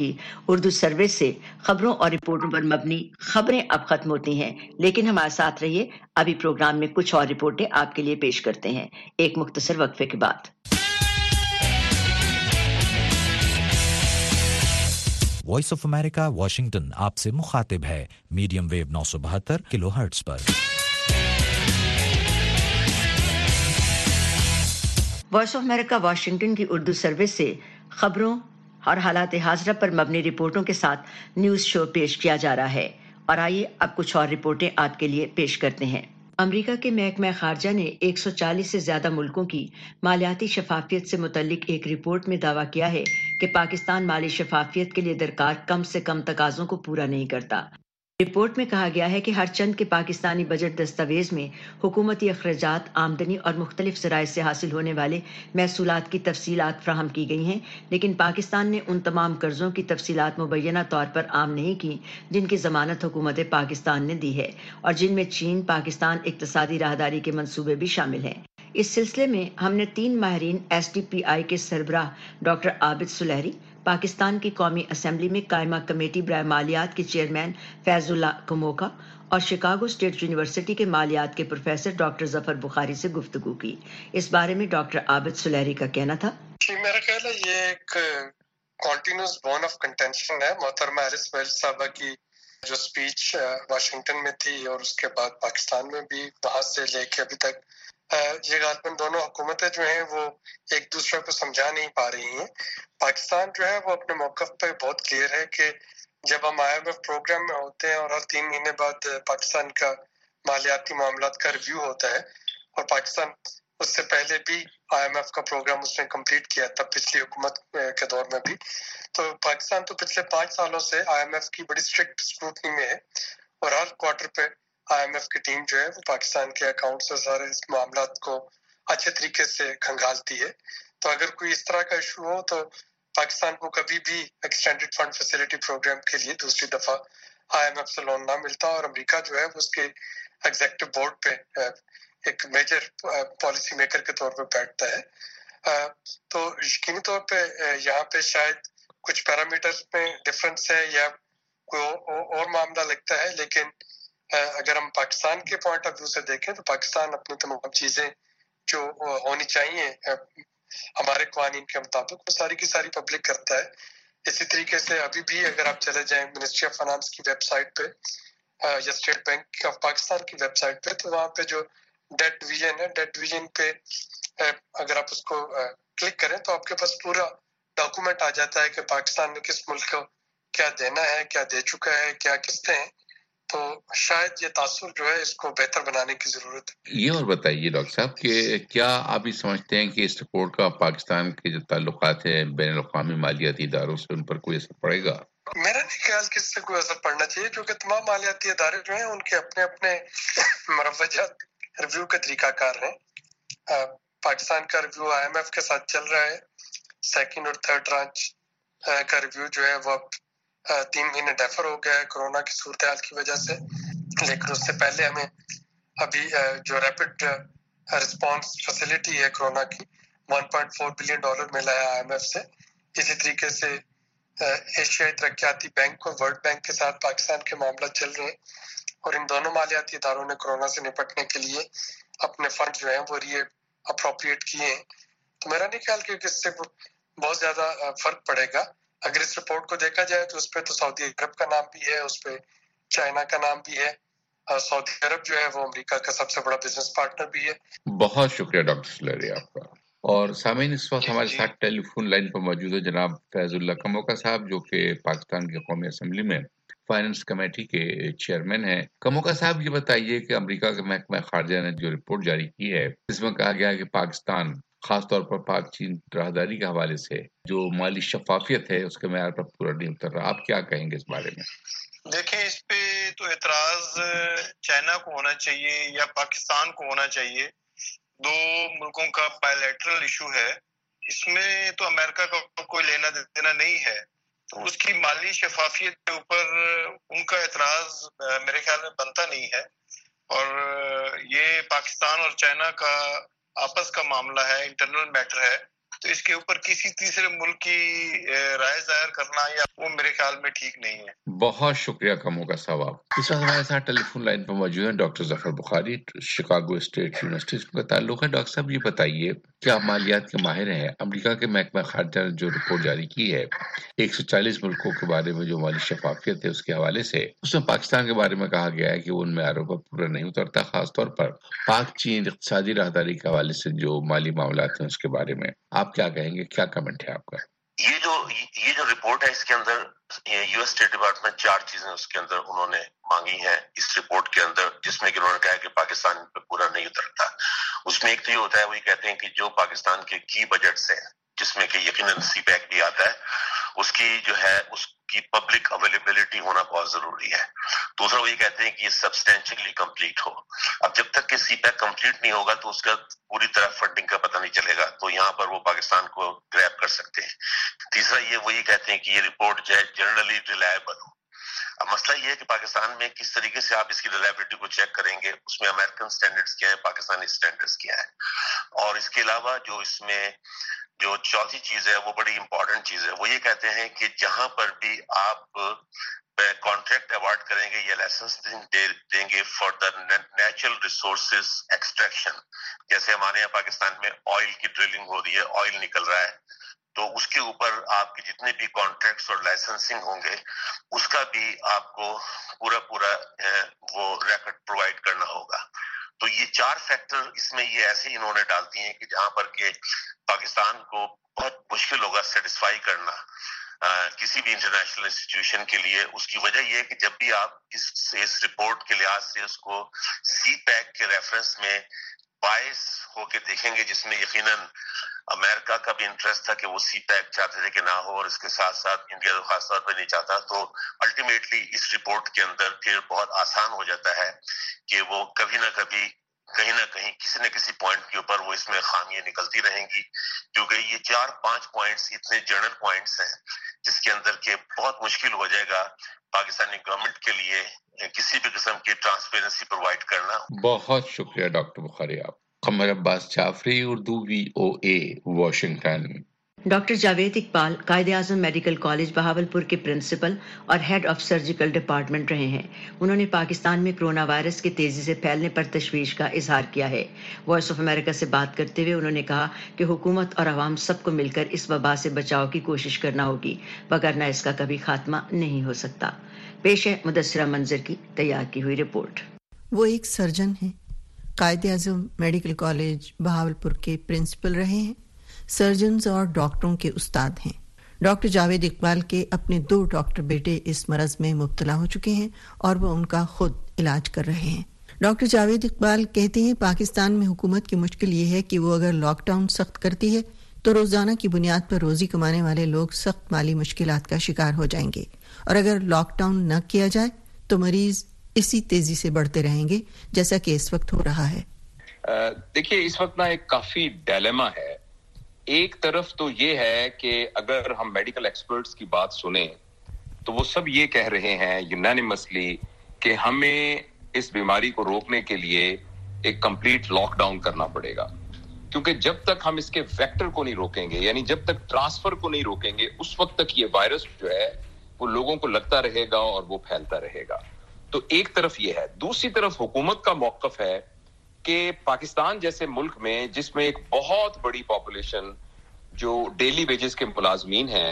की उर्दू सर्विस से खबरों और रिपोर्टों पर मबनी खबरें अब खत्म होती हैं, लेकिन हमारे साथ रहिए। अभी प्रोग्राम में कुछ और रिपोर्टें आपके लिए पेश करते हैं एक मुख्तसर वक्फे के बाद। वॉइस ऑफ अमेरिका वाशिंगटन आपसे मुखातिब है मीडियम वेव नौ सौ बहत्तर किलो हर्ट्ज पर। वॉइस ऑफ अमेरिका वाशिंगटन की उर्दू सर्विस से खबरों और हालात हाज़िरा पर मबनी रिपोर्टों के साथ न्यूज़ शो पेश किया जा रहा है। और आइए अब कुछ और रिपोर्टें आपके लिए पेश करते हैं। अमेरिका के महकमा खारजा ने एक सौ चालीस से ज्यादा मुल्कों की मालियाती शफाफियत से मुतल्लिक एक रिपोर्ट में दावा किया है कि पाकिस्तान माली शफाफियत के लिए दरकार कम से कम तकाज़ों को पूरा नहीं करता। रिपोर्ट में कहा गया है कि हर चंद के पाकिस्तानी बजट दस्तावेज में हुकूमती अखराजात, आमदनी और मुख्तलिफ ज़राए से हासिल होने वाले महसूलात की तफसीलात फ्राहम की गई हैं, लेकिन पाकिस्तान ने उन तमाम कर्ज़ों की तफसीलात मुबैना तौर पर आम नहीं की जिनकी ज़मानत हुकूमत पाकिस्तान ने दी है और जिनमें चीन पाकिस्तान इक़्तिसादी राहदारी के मंसूबे भी शामिल हैं। इस सिलसिले में हमने तीन माहिरीन एस डी पी आई के सरबराह डॉक्टर आबिद सुलहरी, पाकिस्तान की कौमी असम्बली में कायमा कमेटी बराए मालियात के चेयरमैन फैजुल्ला कमोका और शिकागो स्टेट यूनिवर्सिटी के मालियात के प्रोफेसर डॉक्टर जफर बुखारी से गुफ्तगू की। इस बारे में डॉक्टर आबिद सुलहरी का कहना था, मेरा ख्याल है ये एक कॉन्टिन्यूस बोन ऑफ कंटेंशन है। मोहतरमा एलिस वेल्स साहबा की जो स्पीच वाशिंगटन में थी और उसके बाद पाकिस्तान में भी वहां से लेके अभी तक ये गालबन दोनों हुकूमतें जो हैं वो एक दूसरे को समझा नहीं पा रही हैं। पाकिस्तान जो है वो अपने मौक़िफ़ पे बहुत क्लियर है कि जब हम आई एम एफ प्रोग्राम में होते हैं और हर तीन महीने बाद पाकिस्तान का मालियाती मामलात का रिव्यू होता है, और पाकिस्तान उससे पहले भी आई एम एफ का प्रोग्राम उसने कंप्लीट किया था पिछली हुकूमत के दौर में भी, तो पाकिस्तान तो पिछले पाँच सालों से आई एम एफ की बड़ी स्ट्रिक्ट स्क्रूटनी में है और हर क्वार्टर पे आई एम एफ की टीम जो है वो पाकिस्तान के अकाउंट से सारे इस मामलात को अच्छे तरीके से खंगालती है। तो अगर कोई इस तरह का इशू हो तो पाकिस्तान को कभी भी एक्सटेंडेड फंड फैसिलिटी प्रोग्राम के लिए दूसरी दफा आई एम एफ से लोन ना मिलता, और अमेरिका जो है वो उसके एग्जीक्यूटिव बोर्ड पे एक मेजर पॉलिसी मेकर के तौर पे बैठता है। तो यकीनी तौर पे यहाँ पे शायद कुछ पैरामीटर्स में डिफरेंस है या कोई और मामला लगता है, लेकिन अगर हम पाकिस्तान के पॉइंट ऑफ व्यू से देखें तो पाकिस्तान अपनी तमाम चीजें जो होनी चाहिए हमारे कानून के मुताबिक वो सारी की सारी पब्लिक करता है। इसी तरीके से अभी भी अगर आप चले जाएं मिनिस्ट्री ऑफ फाइनेंस की वेबसाइट पे या स्टेट बैंक ऑफ पाकिस्तान की वेबसाइट पे, तो वहाँ पे जो डेट डिवीजन है, डेट डिवीजन पे अगर आप उसको क्लिक करें तो आपके पास पूरा डॉक्यूमेंट आ जाता है कि पाकिस्तान ने किस मुल्क को क्या देना है, क्या दे चुका है, क्या किस्तें हैं। तो शायद ये तासुर जो है इसको बेहतर बनाने की जरूरत है। ये और बताइए डॉक्टर साहब कि क्या आप ये समझते हैं कि इस रिपोर्ट का पाकिस्तान के जो ताल्लुकात हैं बैनुल अक़वामी मालियाती इदारों से उन पर कोई असर पड़ेगा? मेरा नहीं ख्याल कि इससे कोई असर पड़ना चाहिए, क्योंकि तमाम मालियाती इदारे जो हैं उनके अपने अपने मुरव्वजात रिव्यू के तरीकाकार हैं। पाकिस्तान का रिव्यू आई एम एफ के साथ चल रहा है, सेकेंड और थर्ड ट्रांच का रिव्यू जो है वो तीन महीने डेफर हो गया है कोरोना की सूरत हाल की वजह से, लेकिन उससे पहले हमें अभी जो रैपिड रिस्पांस फैसिलिटी है कोरोना की one point four billion dollar मिला है आई एम एफ से। इसी तरीके से एशियाई तरक्याती बैंक और वर्ल्ड बैंक के साथ पाकिस्तान के मामला चल रहे हैं, और इन दोनों मालियाती इदारों ने कोरोना से निपटने के लिए अपने फंड जो है वो री अप्रोप्रिएट किए हैं। तो मेरा नहीं ख्याल कि इससे बहुत ज्यादा फर्क पड़ेगा। अगर इस रिपोर्ट को देखा जाए तो उस पर तो सऊदी अरब का नाम भी है, उस पर चाइना का नाम भी है, और सऊदी अरब जो है वो अमेरिका का सबसे बड़ा बिजनेस पार्टनर भी है। बहुत शुक्रिया डॉक्टर सुलहरी आपका। और सामीन इस वक्त हमारे साथ टेलीफोन लाइन पर मौजूद है जनाब फैजुल्ला कमोका साहब, जो कि पाकिस्तान की कौमी असम्बली में फाइनेंस कमेटी के चेयरमैन हैं। कमोका साहब ये बताइए कि अमेरिका के महकमा खारजा ने जो रिपोर्ट जारी की है इसमें कहा गया है कि पाकिस्तान खासतौर पर पाक चीन राहदारी के हवाले से जो माली शफाफियत है उसके मैयार पर पूरा नहीं उतर रहा। आप क्या कहेंगे इस बारे में? देखें, इस पे तो एतराज चाइना को होना चाहिए या पाकिस्तान को होना चाहिए। दो मुल्कों का बायलैटरल इशू है, इसमें तो अमेरिका का कोई लेना देना नहीं है, तो उसकी माली शफाफियत के ऊपर उनका एतराज मेरे ख्याल में बनता नहीं है। और ये पाकिस्तान और चाइना का आपस का मामला है, इंटरनल मैटर है, तो تو اس کے اوپر کسی تیسرے ملک کی رائے ظاہر کرنا یا وہ میرے خیال میں ٹھیک نہیں ہے۔ بہت شکریہ کمو کا ثواب۔ اس وقت ہمارے ساتھ ٹیلی فون لائن پر موجود ہیں doctor Zafar Bukhari, Chicago state university کا تعلق ہے۔ ڈاکٹر صاحب یہ بتائیے کہ آپ مالیات کے ماہر ہیں، امریکہ کے محکمہ خارجہ نے جو رپورٹ جاری کی ہے ایک سو چالیس ملکوں کے بارے میں جو مالی شفافیت ہے اس کے حوالے سے، اس میں پاکستان کے بارے میں کہا گیا ہے کہ وہ ان معیاروں پر پورا نہیں اترتا، خاص طور پر پاک چین اقتصادی راہداری کے حوالے سے جو مالی معاملات ہیں اس کے بارے میں آپ کیا کہیں گے؟ کیا کمنٹ ہے آپ کا؟ یہ جو یہ جو رپورٹ ہے اس کے اندر یو ایس اسٹیٹ ڈپارٹمنٹ چار چیزیں اس کے اندر انہوں نے مانگی ہیں اس رپورٹ کے اندر، جس میں کہ انہوں نے کہا کہ پاکستان پہ پورا نہیں اترتا۔ اس میں ایک تو یہ ہوتا ہے، وہ یہ کہتے ہیں کہ جو پاکستان کے کی بجٹس ہیں جس میں کہ یقیناً سی پیک بھی آتا ہے، اس کی جو ہے اس کی پبلک اویلیبلٹی ہونا بہت ضروری ہے۔ دوسرا وہ یہ کہتے ہیں کہ یہ سبسٹینشلی کمپلیٹ ہو۔ اب جب تک کہ سی پیک کمپلیٹ نہیں ہوگا تو اس کا پوری طرح فنڈنگ کا پتہ نہیں چلے گا، تو یہاں پر وہ پاکستان کو گریب کر سکتے ہیں۔ تیسرا یہ وہی کہتے ہیں کہ یہ رپورٹ جو ہے جنرلی ریلائبل ہو۔ اب مسئلہ یہ ہے کہ پاکستان میں کس طریقے سے آپ اس کی ریلائبلٹی کو چیک کریں گے، اس میں امریکن سٹینڈرڈز کیا ہے، پاکستانی سٹینڈرڈز کیا ہے، اور اس کے علاوہ جو اس میں جو چوتھی چیز ہے وہ بڑی امپورٹنٹ چیز ہے، وہ یہ کہتے ہیں کہ جہاں پر بھی آپ کانٹریکٹ ایوارڈ کریں گے یا لائسنس دیں گے for the natural resources extraction, جیسے ہمارے یہاں پاکستان میں آئل کی ڈرلنگ ہو رہی ہے، آئل نکل رہا ہے، تو اس کے اوپر آپ کے جتنے بھی کانٹریکٹس اور لائسنسنگ ہوں گے اس کا بھی آپ کو پورا پورا وہ ریکارڈ پرووائڈ کرنا ہوگا۔ تو یہ چار فیکٹر اس میں یہ ایسے انہوں نے ڈال دیے ہیں کہ جہاں پر کہ پاکستان کو بہت مشکل ہوگا سیٹسفائی کرنا آ, کسی بھی انٹرنیشنل انسٹیٹیوشن کے لیے۔ اس کی وجہ یہ ہے کہ جب بھی آپ اس اس رپورٹ کے لحاظ سے اس کو سی پیک کے ریفرنس میں باعث ہو کے دیکھیں گے، جس میں یقیناً امریکہ کا بھی انٹرسٹ تھا کہ وہ سی پیک چاہتے تھے کہ نہ ہو، اور اس کے ساتھ ساتھ انڈیا تو خاص طور پہ نہیں چاہتا، تو الٹیمیٹلی اس رپورٹ کے اندر پھر بہت آسان ہو جاتا ہے کہ وہ کبھی نہ کبھی کہیں نہ کہیں کسی نہ کسی پوائنٹ کے اوپر وہ اس میں خامیاں نکلتی رہیں گی، کیونکہ یہ چار پانچ پوائنٹس اتنے جنرل پوائنٹس ہیں جس کے اندر کہ بہت مشکل ہو جائے گا پاکستانی گورنمنٹ کے لیے کسی بھی قسم کی ٹرانسپیرنسی پرووائڈ کرنا۔ بہت شکریہ ڈاکٹر بخاری۔ آپ Qamar Abbas Jafri, Urdu V O A, Washington. Doctor Javed Iqbal Quaid Azam medical college Bahawalpur کے پرنسپل اور ہیڈ آف سرجیکل ڈپارٹمنٹ رہے ہیں۔ انہوں نے پاکستان میں کرونا وائرس کے تیزی سے پھیلنے پر تشویش کا اظہار کیا ہے۔ وائس آف امریکہ سے بات کرتے ہوئے انہوں نے کہا کہ حکومت اور عوام سب کو مل کر اس وبا سے بچاؤ کی کوشش کرنا ہوگی، وگرنہ اس کا کبھی خاتمہ نہیں ہو سکتا۔ پیش ہے مدثرہ منظر کی تیار کی ہوئی رپورٹ۔ وہ ایک سرجن ہیں، قائد اعظم میڈیکل کالج بہاولپور کے پرنسپل رہے ہیں، سرجنز اور ڈاکٹروں کے استاد ہیں۔ ڈاکٹر جاوید اقبال کے اپنے دو ڈاکٹر بیٹے اس مرض میں مبتلا ہو چکے ہیں اور وہ ان کا خود علاج کر رہے ہیں۔ ڈاکٹر جاوید اقبال کہتے ہیں پاکستان میں حکومت کی مشکل یہ ہے کہ وہ اگر لاک ڈاؤن سخت کرتی ہے تو روزانہ کی بنیاد پر روزی کمانے والے لوگ سخت مالی مشکلات کا شکار ہو جائیں گے، اور اگر لاک ڈاؤن نہ کیا جائے تو مریض اسی تیزی سے بڑھتے رہیں گے جیسا کہ اس وقت ہو رہا ہے۔ دیکھیے اس وقت نا ایک کافی ڈیلیما ہے۔ ایک طرف تو یہ ہے کہ اگر ہم میڈیکل ایکسپرٹس کی بات سنیں تو وہ سب یہ کہہ رہے ہیں یونانیمسلی کہ ہمیں اس بیماری کو روکنے کے لیے ایک کمپلیٹ لاک ڈاؤن کرنا پڑے گا، کیونکہ جب تک ہم اس کے ویکٹر کو نہیں روکیں گے، یعنی جب تک ٹرانسفر کو نہیں روکیں گے، اس وقت تک یہ وائرس جو ہے وہ لوگوں کو لگتا رہے گا اور وہ پھیلتا رہے گا۔ تو ایک طرف یہ ہے۔ دوسری طرف حکومت کا موقف ہے کہ پاکستان جیسے ملک میں جس میں ایک بہت بڑی پاپولیشن جو ڈیلی ویجز کے ملازمین ہیں،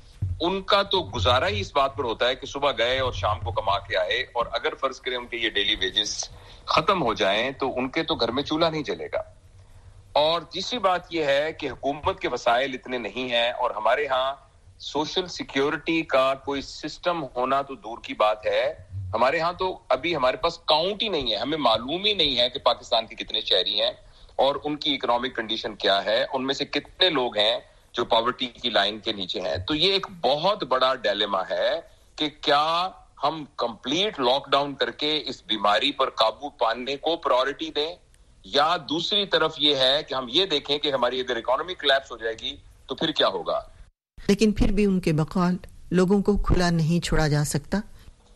ان کا تو گزارا ہی اس بات پر ہوتا ہے کہ صبح گئے اور شام کو کما کے آئے، اور اگر فرض کریں ان کے یہ ڈیلی ویجز ختم ہو جائیں تو ان کے تو گھر میں چولہا نہیں جلے گا۔ اور تیسری بات یہ ہے کہ حکومت کے وسائل اتنے نہیں ہیں، اور ہمارے ہاں سوشل سیکیورٹی کا کوئی سسٹم ہونا تو دور کی بات ہے، ہمارے ہاں تو ابھی ہمارے پاس کاؤنٹ ہی نہیں ہے، ہمیں معلوم ہی نہیں ہے کہ پاکستان کے کتنے شہری ہیں اور ان کی اکنامک کنڈیشن کیا ہے، ان میں سے کتنے لوگ ہیں جو پاورٹی کی لائن کے نیچے ہیں۔ تو یہ ایک بہت بڑا ڈیلیما ہے کہ کیا ہم کمپلیٹ لاک ڈاؤن کر کے اس بیماری پر قابو پانے کو پرائورٹی دیں، یا دوسری طرف یہ ہے کہ ہم یہ دیکھیں کہ ہماری اگر اکانومی کلیپس ہو جائے گی تو پھر کیا ہوگا۔ لیکن پھر بھی ان کے بقول لوگوں کو کھلا نہیں چھوڑا جا سکتا۔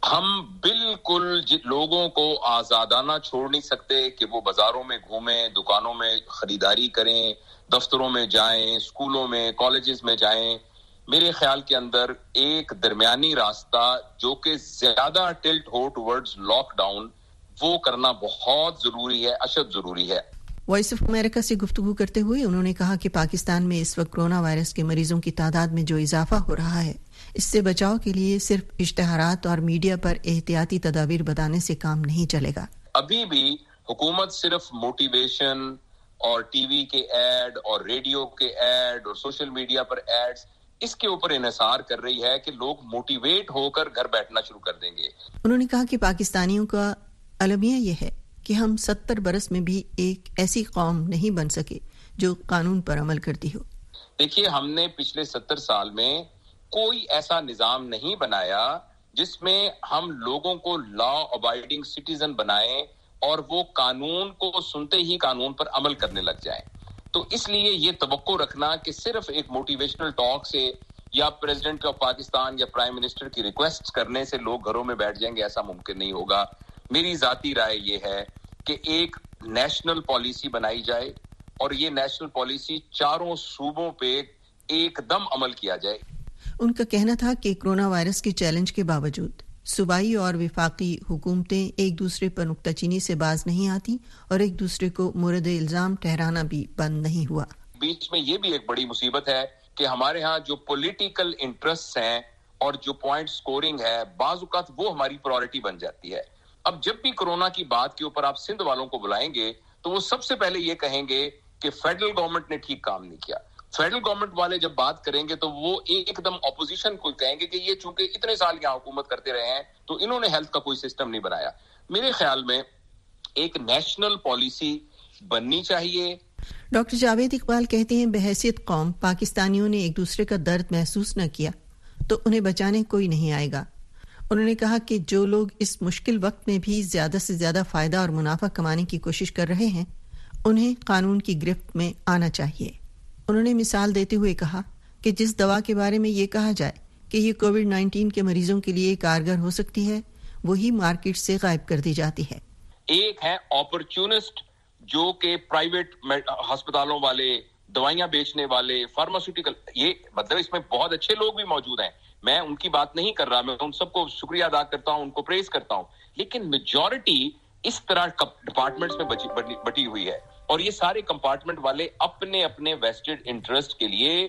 ہم بالکل لوگوں کو آزادانہ چھوڑ نہیں سکتے کہ وہ بازاروں میں گھومیں، دکانوں میں خریداری کریں، دفتروں میں جائیں، اسکولوں میں، کالجز میں جائیں. میرے خیال کے اندر ایک درمیانی راستہ جو کہ زیادہ ٹلٹ ہو ٹورڈز لاک ڈاؤن، وہ کرنا بہت ضروری ہے، اشد ضروری ہے. وائس آف امریکہ سے گفتگو کرتے ہوئے انہوں نے کہا کہ پاکستان میں اس وقت کرونا وائرس کے مریضوں کی تعداد میں جو اضافہ ہو رہا ہے، اس سے بچاؤ کے لیے صرف اشتہارات اور میڈیا پر احتیاطی تدابیر بتانے سے کام نہیں چلے گا. ابھی بھی حکومت صرف موٹیویشن اور ٹی وی کے ایڈ اور ریڈیو کے ایڈ اور سوشل میڈیا پر ایڈز، اس کے اوپر انحصار کر رہی ہے کہ لوگ موٹیویٹ ہو کر گھر بیٹھنا شروع کر دیں گے. انہوں نے کہا کہ پاکستانیوں کا المیہ یہ ہے کہ ہم ستر برس میں بھی ایک ایسی قوم نہیں بن سکے جو قانون پر عمل کرتی ہو. دیکھیے، ہم نے پچھلے ستر سال میں کوئی ایسا نظام نہیں بنایا جس میں ہم لوگوں کو لا ابائڈنگ سٹیزن بنائیں اور وہ قانون کو سنتے ہی قانون پر عمل کرنے لگ جائیں. تو اس لیے یہ توقع رکھنا کہ صرف ایک موٹیویشنل ٹاک سے یا پریزیڈنٹ آف پاکستان یا پرائم منسٹر کی ریکویسٹ کرنے سے لوگ گھروں میں بیٹھ جائیں گے، ایسا ممکن نہیں ہوگا. میری ذاتی رائے یہ ہے کہ ایک نیشنل پالیسی بنائی جائے اور یہ نیشنل پالیسی چاروں صوبوں پہ ایک دم عمل کیا جائے. ان کا کہنا تھا کہ کرونا وائرس کے چیلنج کے باوجود صوبائی اور وفاقی حکومتیں ایک دوسرے پر نکتہ چینی سے باز نہیں آتی اور ایک دوسرے کو مورد الزام ٹھہرانا بھی بند نہیں ہوا. بیچ میں یہ بھی ایک بڑی مصیبت ہے کہ ہمارے ہاں جو پولیٹیکل انٹرسٹ ہیں اور جو پوائنٹ سکورنگ ہے، بعض اوقات وہ ہماری پرائورٹی بن جاتی ہے. اب جب بھی کورونا کی بات کے اوپر آپ سندھ والوں کو بلائیں گے تو وہ سب سے پہلے یہ کہیں گے کہ فیڈرل گورنمنٹ نے ٹھیک کام نہیں کیا. فیڈرل گورنمنٹ والے جب بات کریں گے تو وہ ایک دم اپوزیشن کو کہیں گے کہ یہ چونکہ اتنے سال یہاں حکومت کرتے رہے ہیں تو انہوں نے ہیلتھ کا کوئی سسٹم نہیں بنایا. میرے خیال میں ایک نیشنل پالیسی بننی چاہیے. ڈاکٹر جاوید اقبال کہتے ہیں بحیثیت قوم پاکستانیوں نے ایک دوسرے کا درد محسوس نہ کیا تو انہیں بچانے کوئی نہیں آئے گا. انہوں نے کہا کہ جو لوگ اس مشکل وقت میں بھی زیادہ سے زیادہ فائدہ اور منافع کمانے کی کوشش کر رہے ہیں انہیں قانون کی گرفت میں آنا چاہیے. انہوں نے مثال دیتے ہوئے کہا کہ جس دوا کے بارے میں یہ کہا جائے کہ یہ کووڈ نائنٹین کے مریضوں کے لیے کارگر ہو سکتی ہے، وہی مارکیٹ سے غائب کر دی جاتی ہے. ایک ہے اپرچونسٹ جو کہ پرائیویٹ ہسپتالوں والے، دوائیاں بیچنے والے، فارماسیوٹیکل، یہ مطلب اس میں بہت اچھے لوگ بھی موجود ہیں، میں ان کی بات نہیں کر رہا، میں ان سب کو شکریہ ادا کرتا ہوں، ان کو پریز کرتا ہوں، لیکن میجورٹی اس طرح ڈپارٹمنٹس میں بچی بٹی ہوئی ہے اور یہ سارے کمپارٹمنٹ والے اپنے اپنے ویسٹڈ انٹرسٹ کے لیے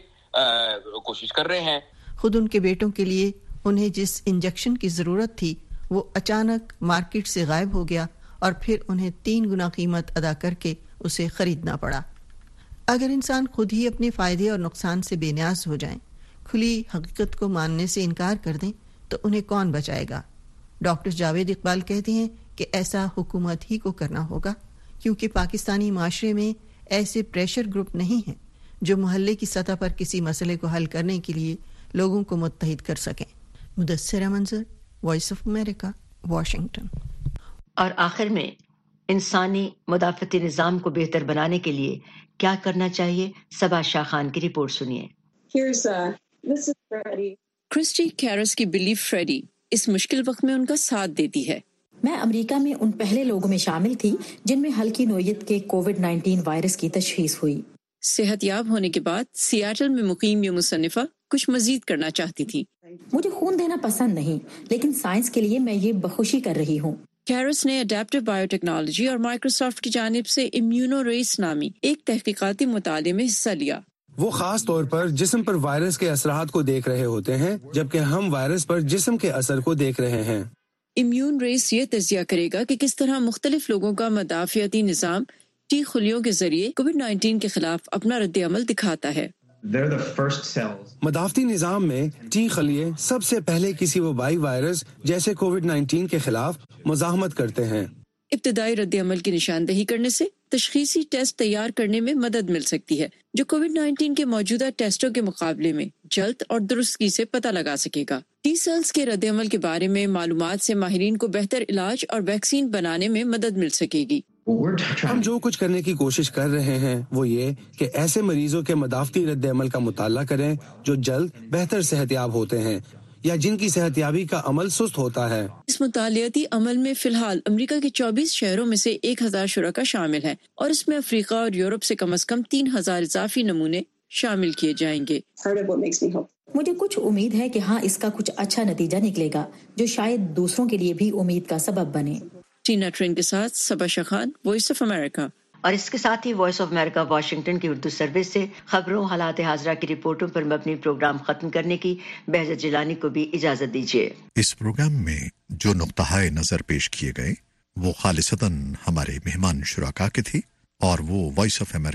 کوشش کر رہے ہیں. خود ان کے بیٹوں کے لیے انہیں جس انجیکشن کی ضرورت تھی وہ اچانک مارکیٹ سے غائب ہو گیا اور پھر انہیں تین گنا قیمت ادا کر کے اسے خریدنا پڑا. اگر انسان خود ہی اپنے فائدے اور نقصان سے بے نیاز ہو جائیں، کھلی حقیقت کو ماننے سے انکار کر دیں تو انہیں کون بچائے گا؟ ڈاکٹر جاوید اقبال کہتے ہیں کہ ایسا حکومت ہی کو کرنا ہوگا کیونکہ پاکستانی معاشرے میں ایسے پریشر گروپ نہیں ہیں جو محلے کی سطح پر کسی مسئلے کو حل کرنے کے لیے لوگوں کو متحد کر سکیں. مدثرہ منظر، وائس آف امریکہ، واشنگٹن. اور آخر میں انسانی مدافعتی نظام کو بہتر بنانے کے لیے کیا کرنا چاہیے؟ صبا شاہ خان کی رپورٹ سنیے. کرسٹی کیرس کی بلیف فریڈی اس مشکل وقت میں ان کا ساتھ دیتی ہے. میں امریکہ میں ان پہلے لوگوں میں شامل تھی جن میں ہلکی نوعیت کے کووڈ نائنٹین وائرس کی تشخیص ہوئی. صحت یاب ہونے کے بعد سیاٹل میں مقیم یہ مصنفہ کچھ مزید کرنا چاہتی تھی. مجھے خون دینا پسند نہیں، لیکن سائنس کے لیے میں یہ بخوشی کر رہی ہوں. کیرس نے اڈیپٹیو بائیو ٹیکنالوجی اور مائکروسافٹ کی جانب سے امیونو ریس نامی ایک تحقیقاتی مطالعے میں حصہ لیا. وہ خاص طور پر جسم پر وائرس کے اثرات کو دیکھ رہے ہوتے ہیں جبکہ ہم وائرس پر جسم کے اثر کو دیکھ رہے ہیں. امیون ریس یہ تجزیہ کرے گا کہ کس طرح مختلف لوگوں کا مدافعتی نظام ٹی خلیوں کے ذریعے کووڈ نائنٹین کے خلاف اپنا رد عمل دکھاتا ہے. مدافعتی نظام میں ٹی خلیے سب سے پہلے کسی وبائی وائرس جیسے کووڈ نائنٹین کے خلاف مزاحمت کرتے ہیں. ابتدائی رد عمل کی نشاندہی کرنے سے تشخیصی ٹیسٹ تیار کرنے میں مدد مل سکتی ہے جو کووڈ نائنٹین کے موجودہ ٹیسٹوں کے مقابلے میں جلد اور درستگی سے پتہ لگا سکے گا. ٹی سیلز کے رد عمل کے بارے میں معلومات سے ماہرین کو بہتر علاج اور ویکسین بنانے میں مدد مل سکے گی. ہم جو کچھ کرنے کی کوشش کر رہے ہیں وہ یہ کہ ایسے مریضوں کے مدافعتی رد عمل کا مطالعہ کریں جو جلد بہتر صحت یاب ہوتے ہیں یا جن کی صحتیابی کا عمل سست ہوتا ہے۔ اس مطالعاتی عمل میں فی الحال امریکہ کے چوبیس شہروں میں سے ایک ہزار شرکا شامل ہیں اور اس میں افریقہ اور یورپ سے کم از کم تین ہزار اضافی نمونے شامل کیے جائیں گے۔ مجھے کچھ امید ہے کہ ہاں اس کا کچھ اچھا نتیجہ نکلے گا جو شاید دوسروں کے لیے بھی امید کا سبب بنے۔ ٹینا ٹرین کے ساتھ صبا شخان، وائس آف امریکہ۔ اور اس کے ساتھ ہی وائس آف امریکہ واشنگٹن کی اردو سروس سے خبروں، حالات حاضرہ کی رپورٹوں پر مبنی پروگرام ختم کرنے کی بہجت جیلانی کو بھی اجازت دیجیے۔ اس پروگرام میں جو نقطہ نظر پیش کیے گئے وہ خالصتاً ہمارے مہمان شرکا کے تھے اور وہ وائس آف امریکہ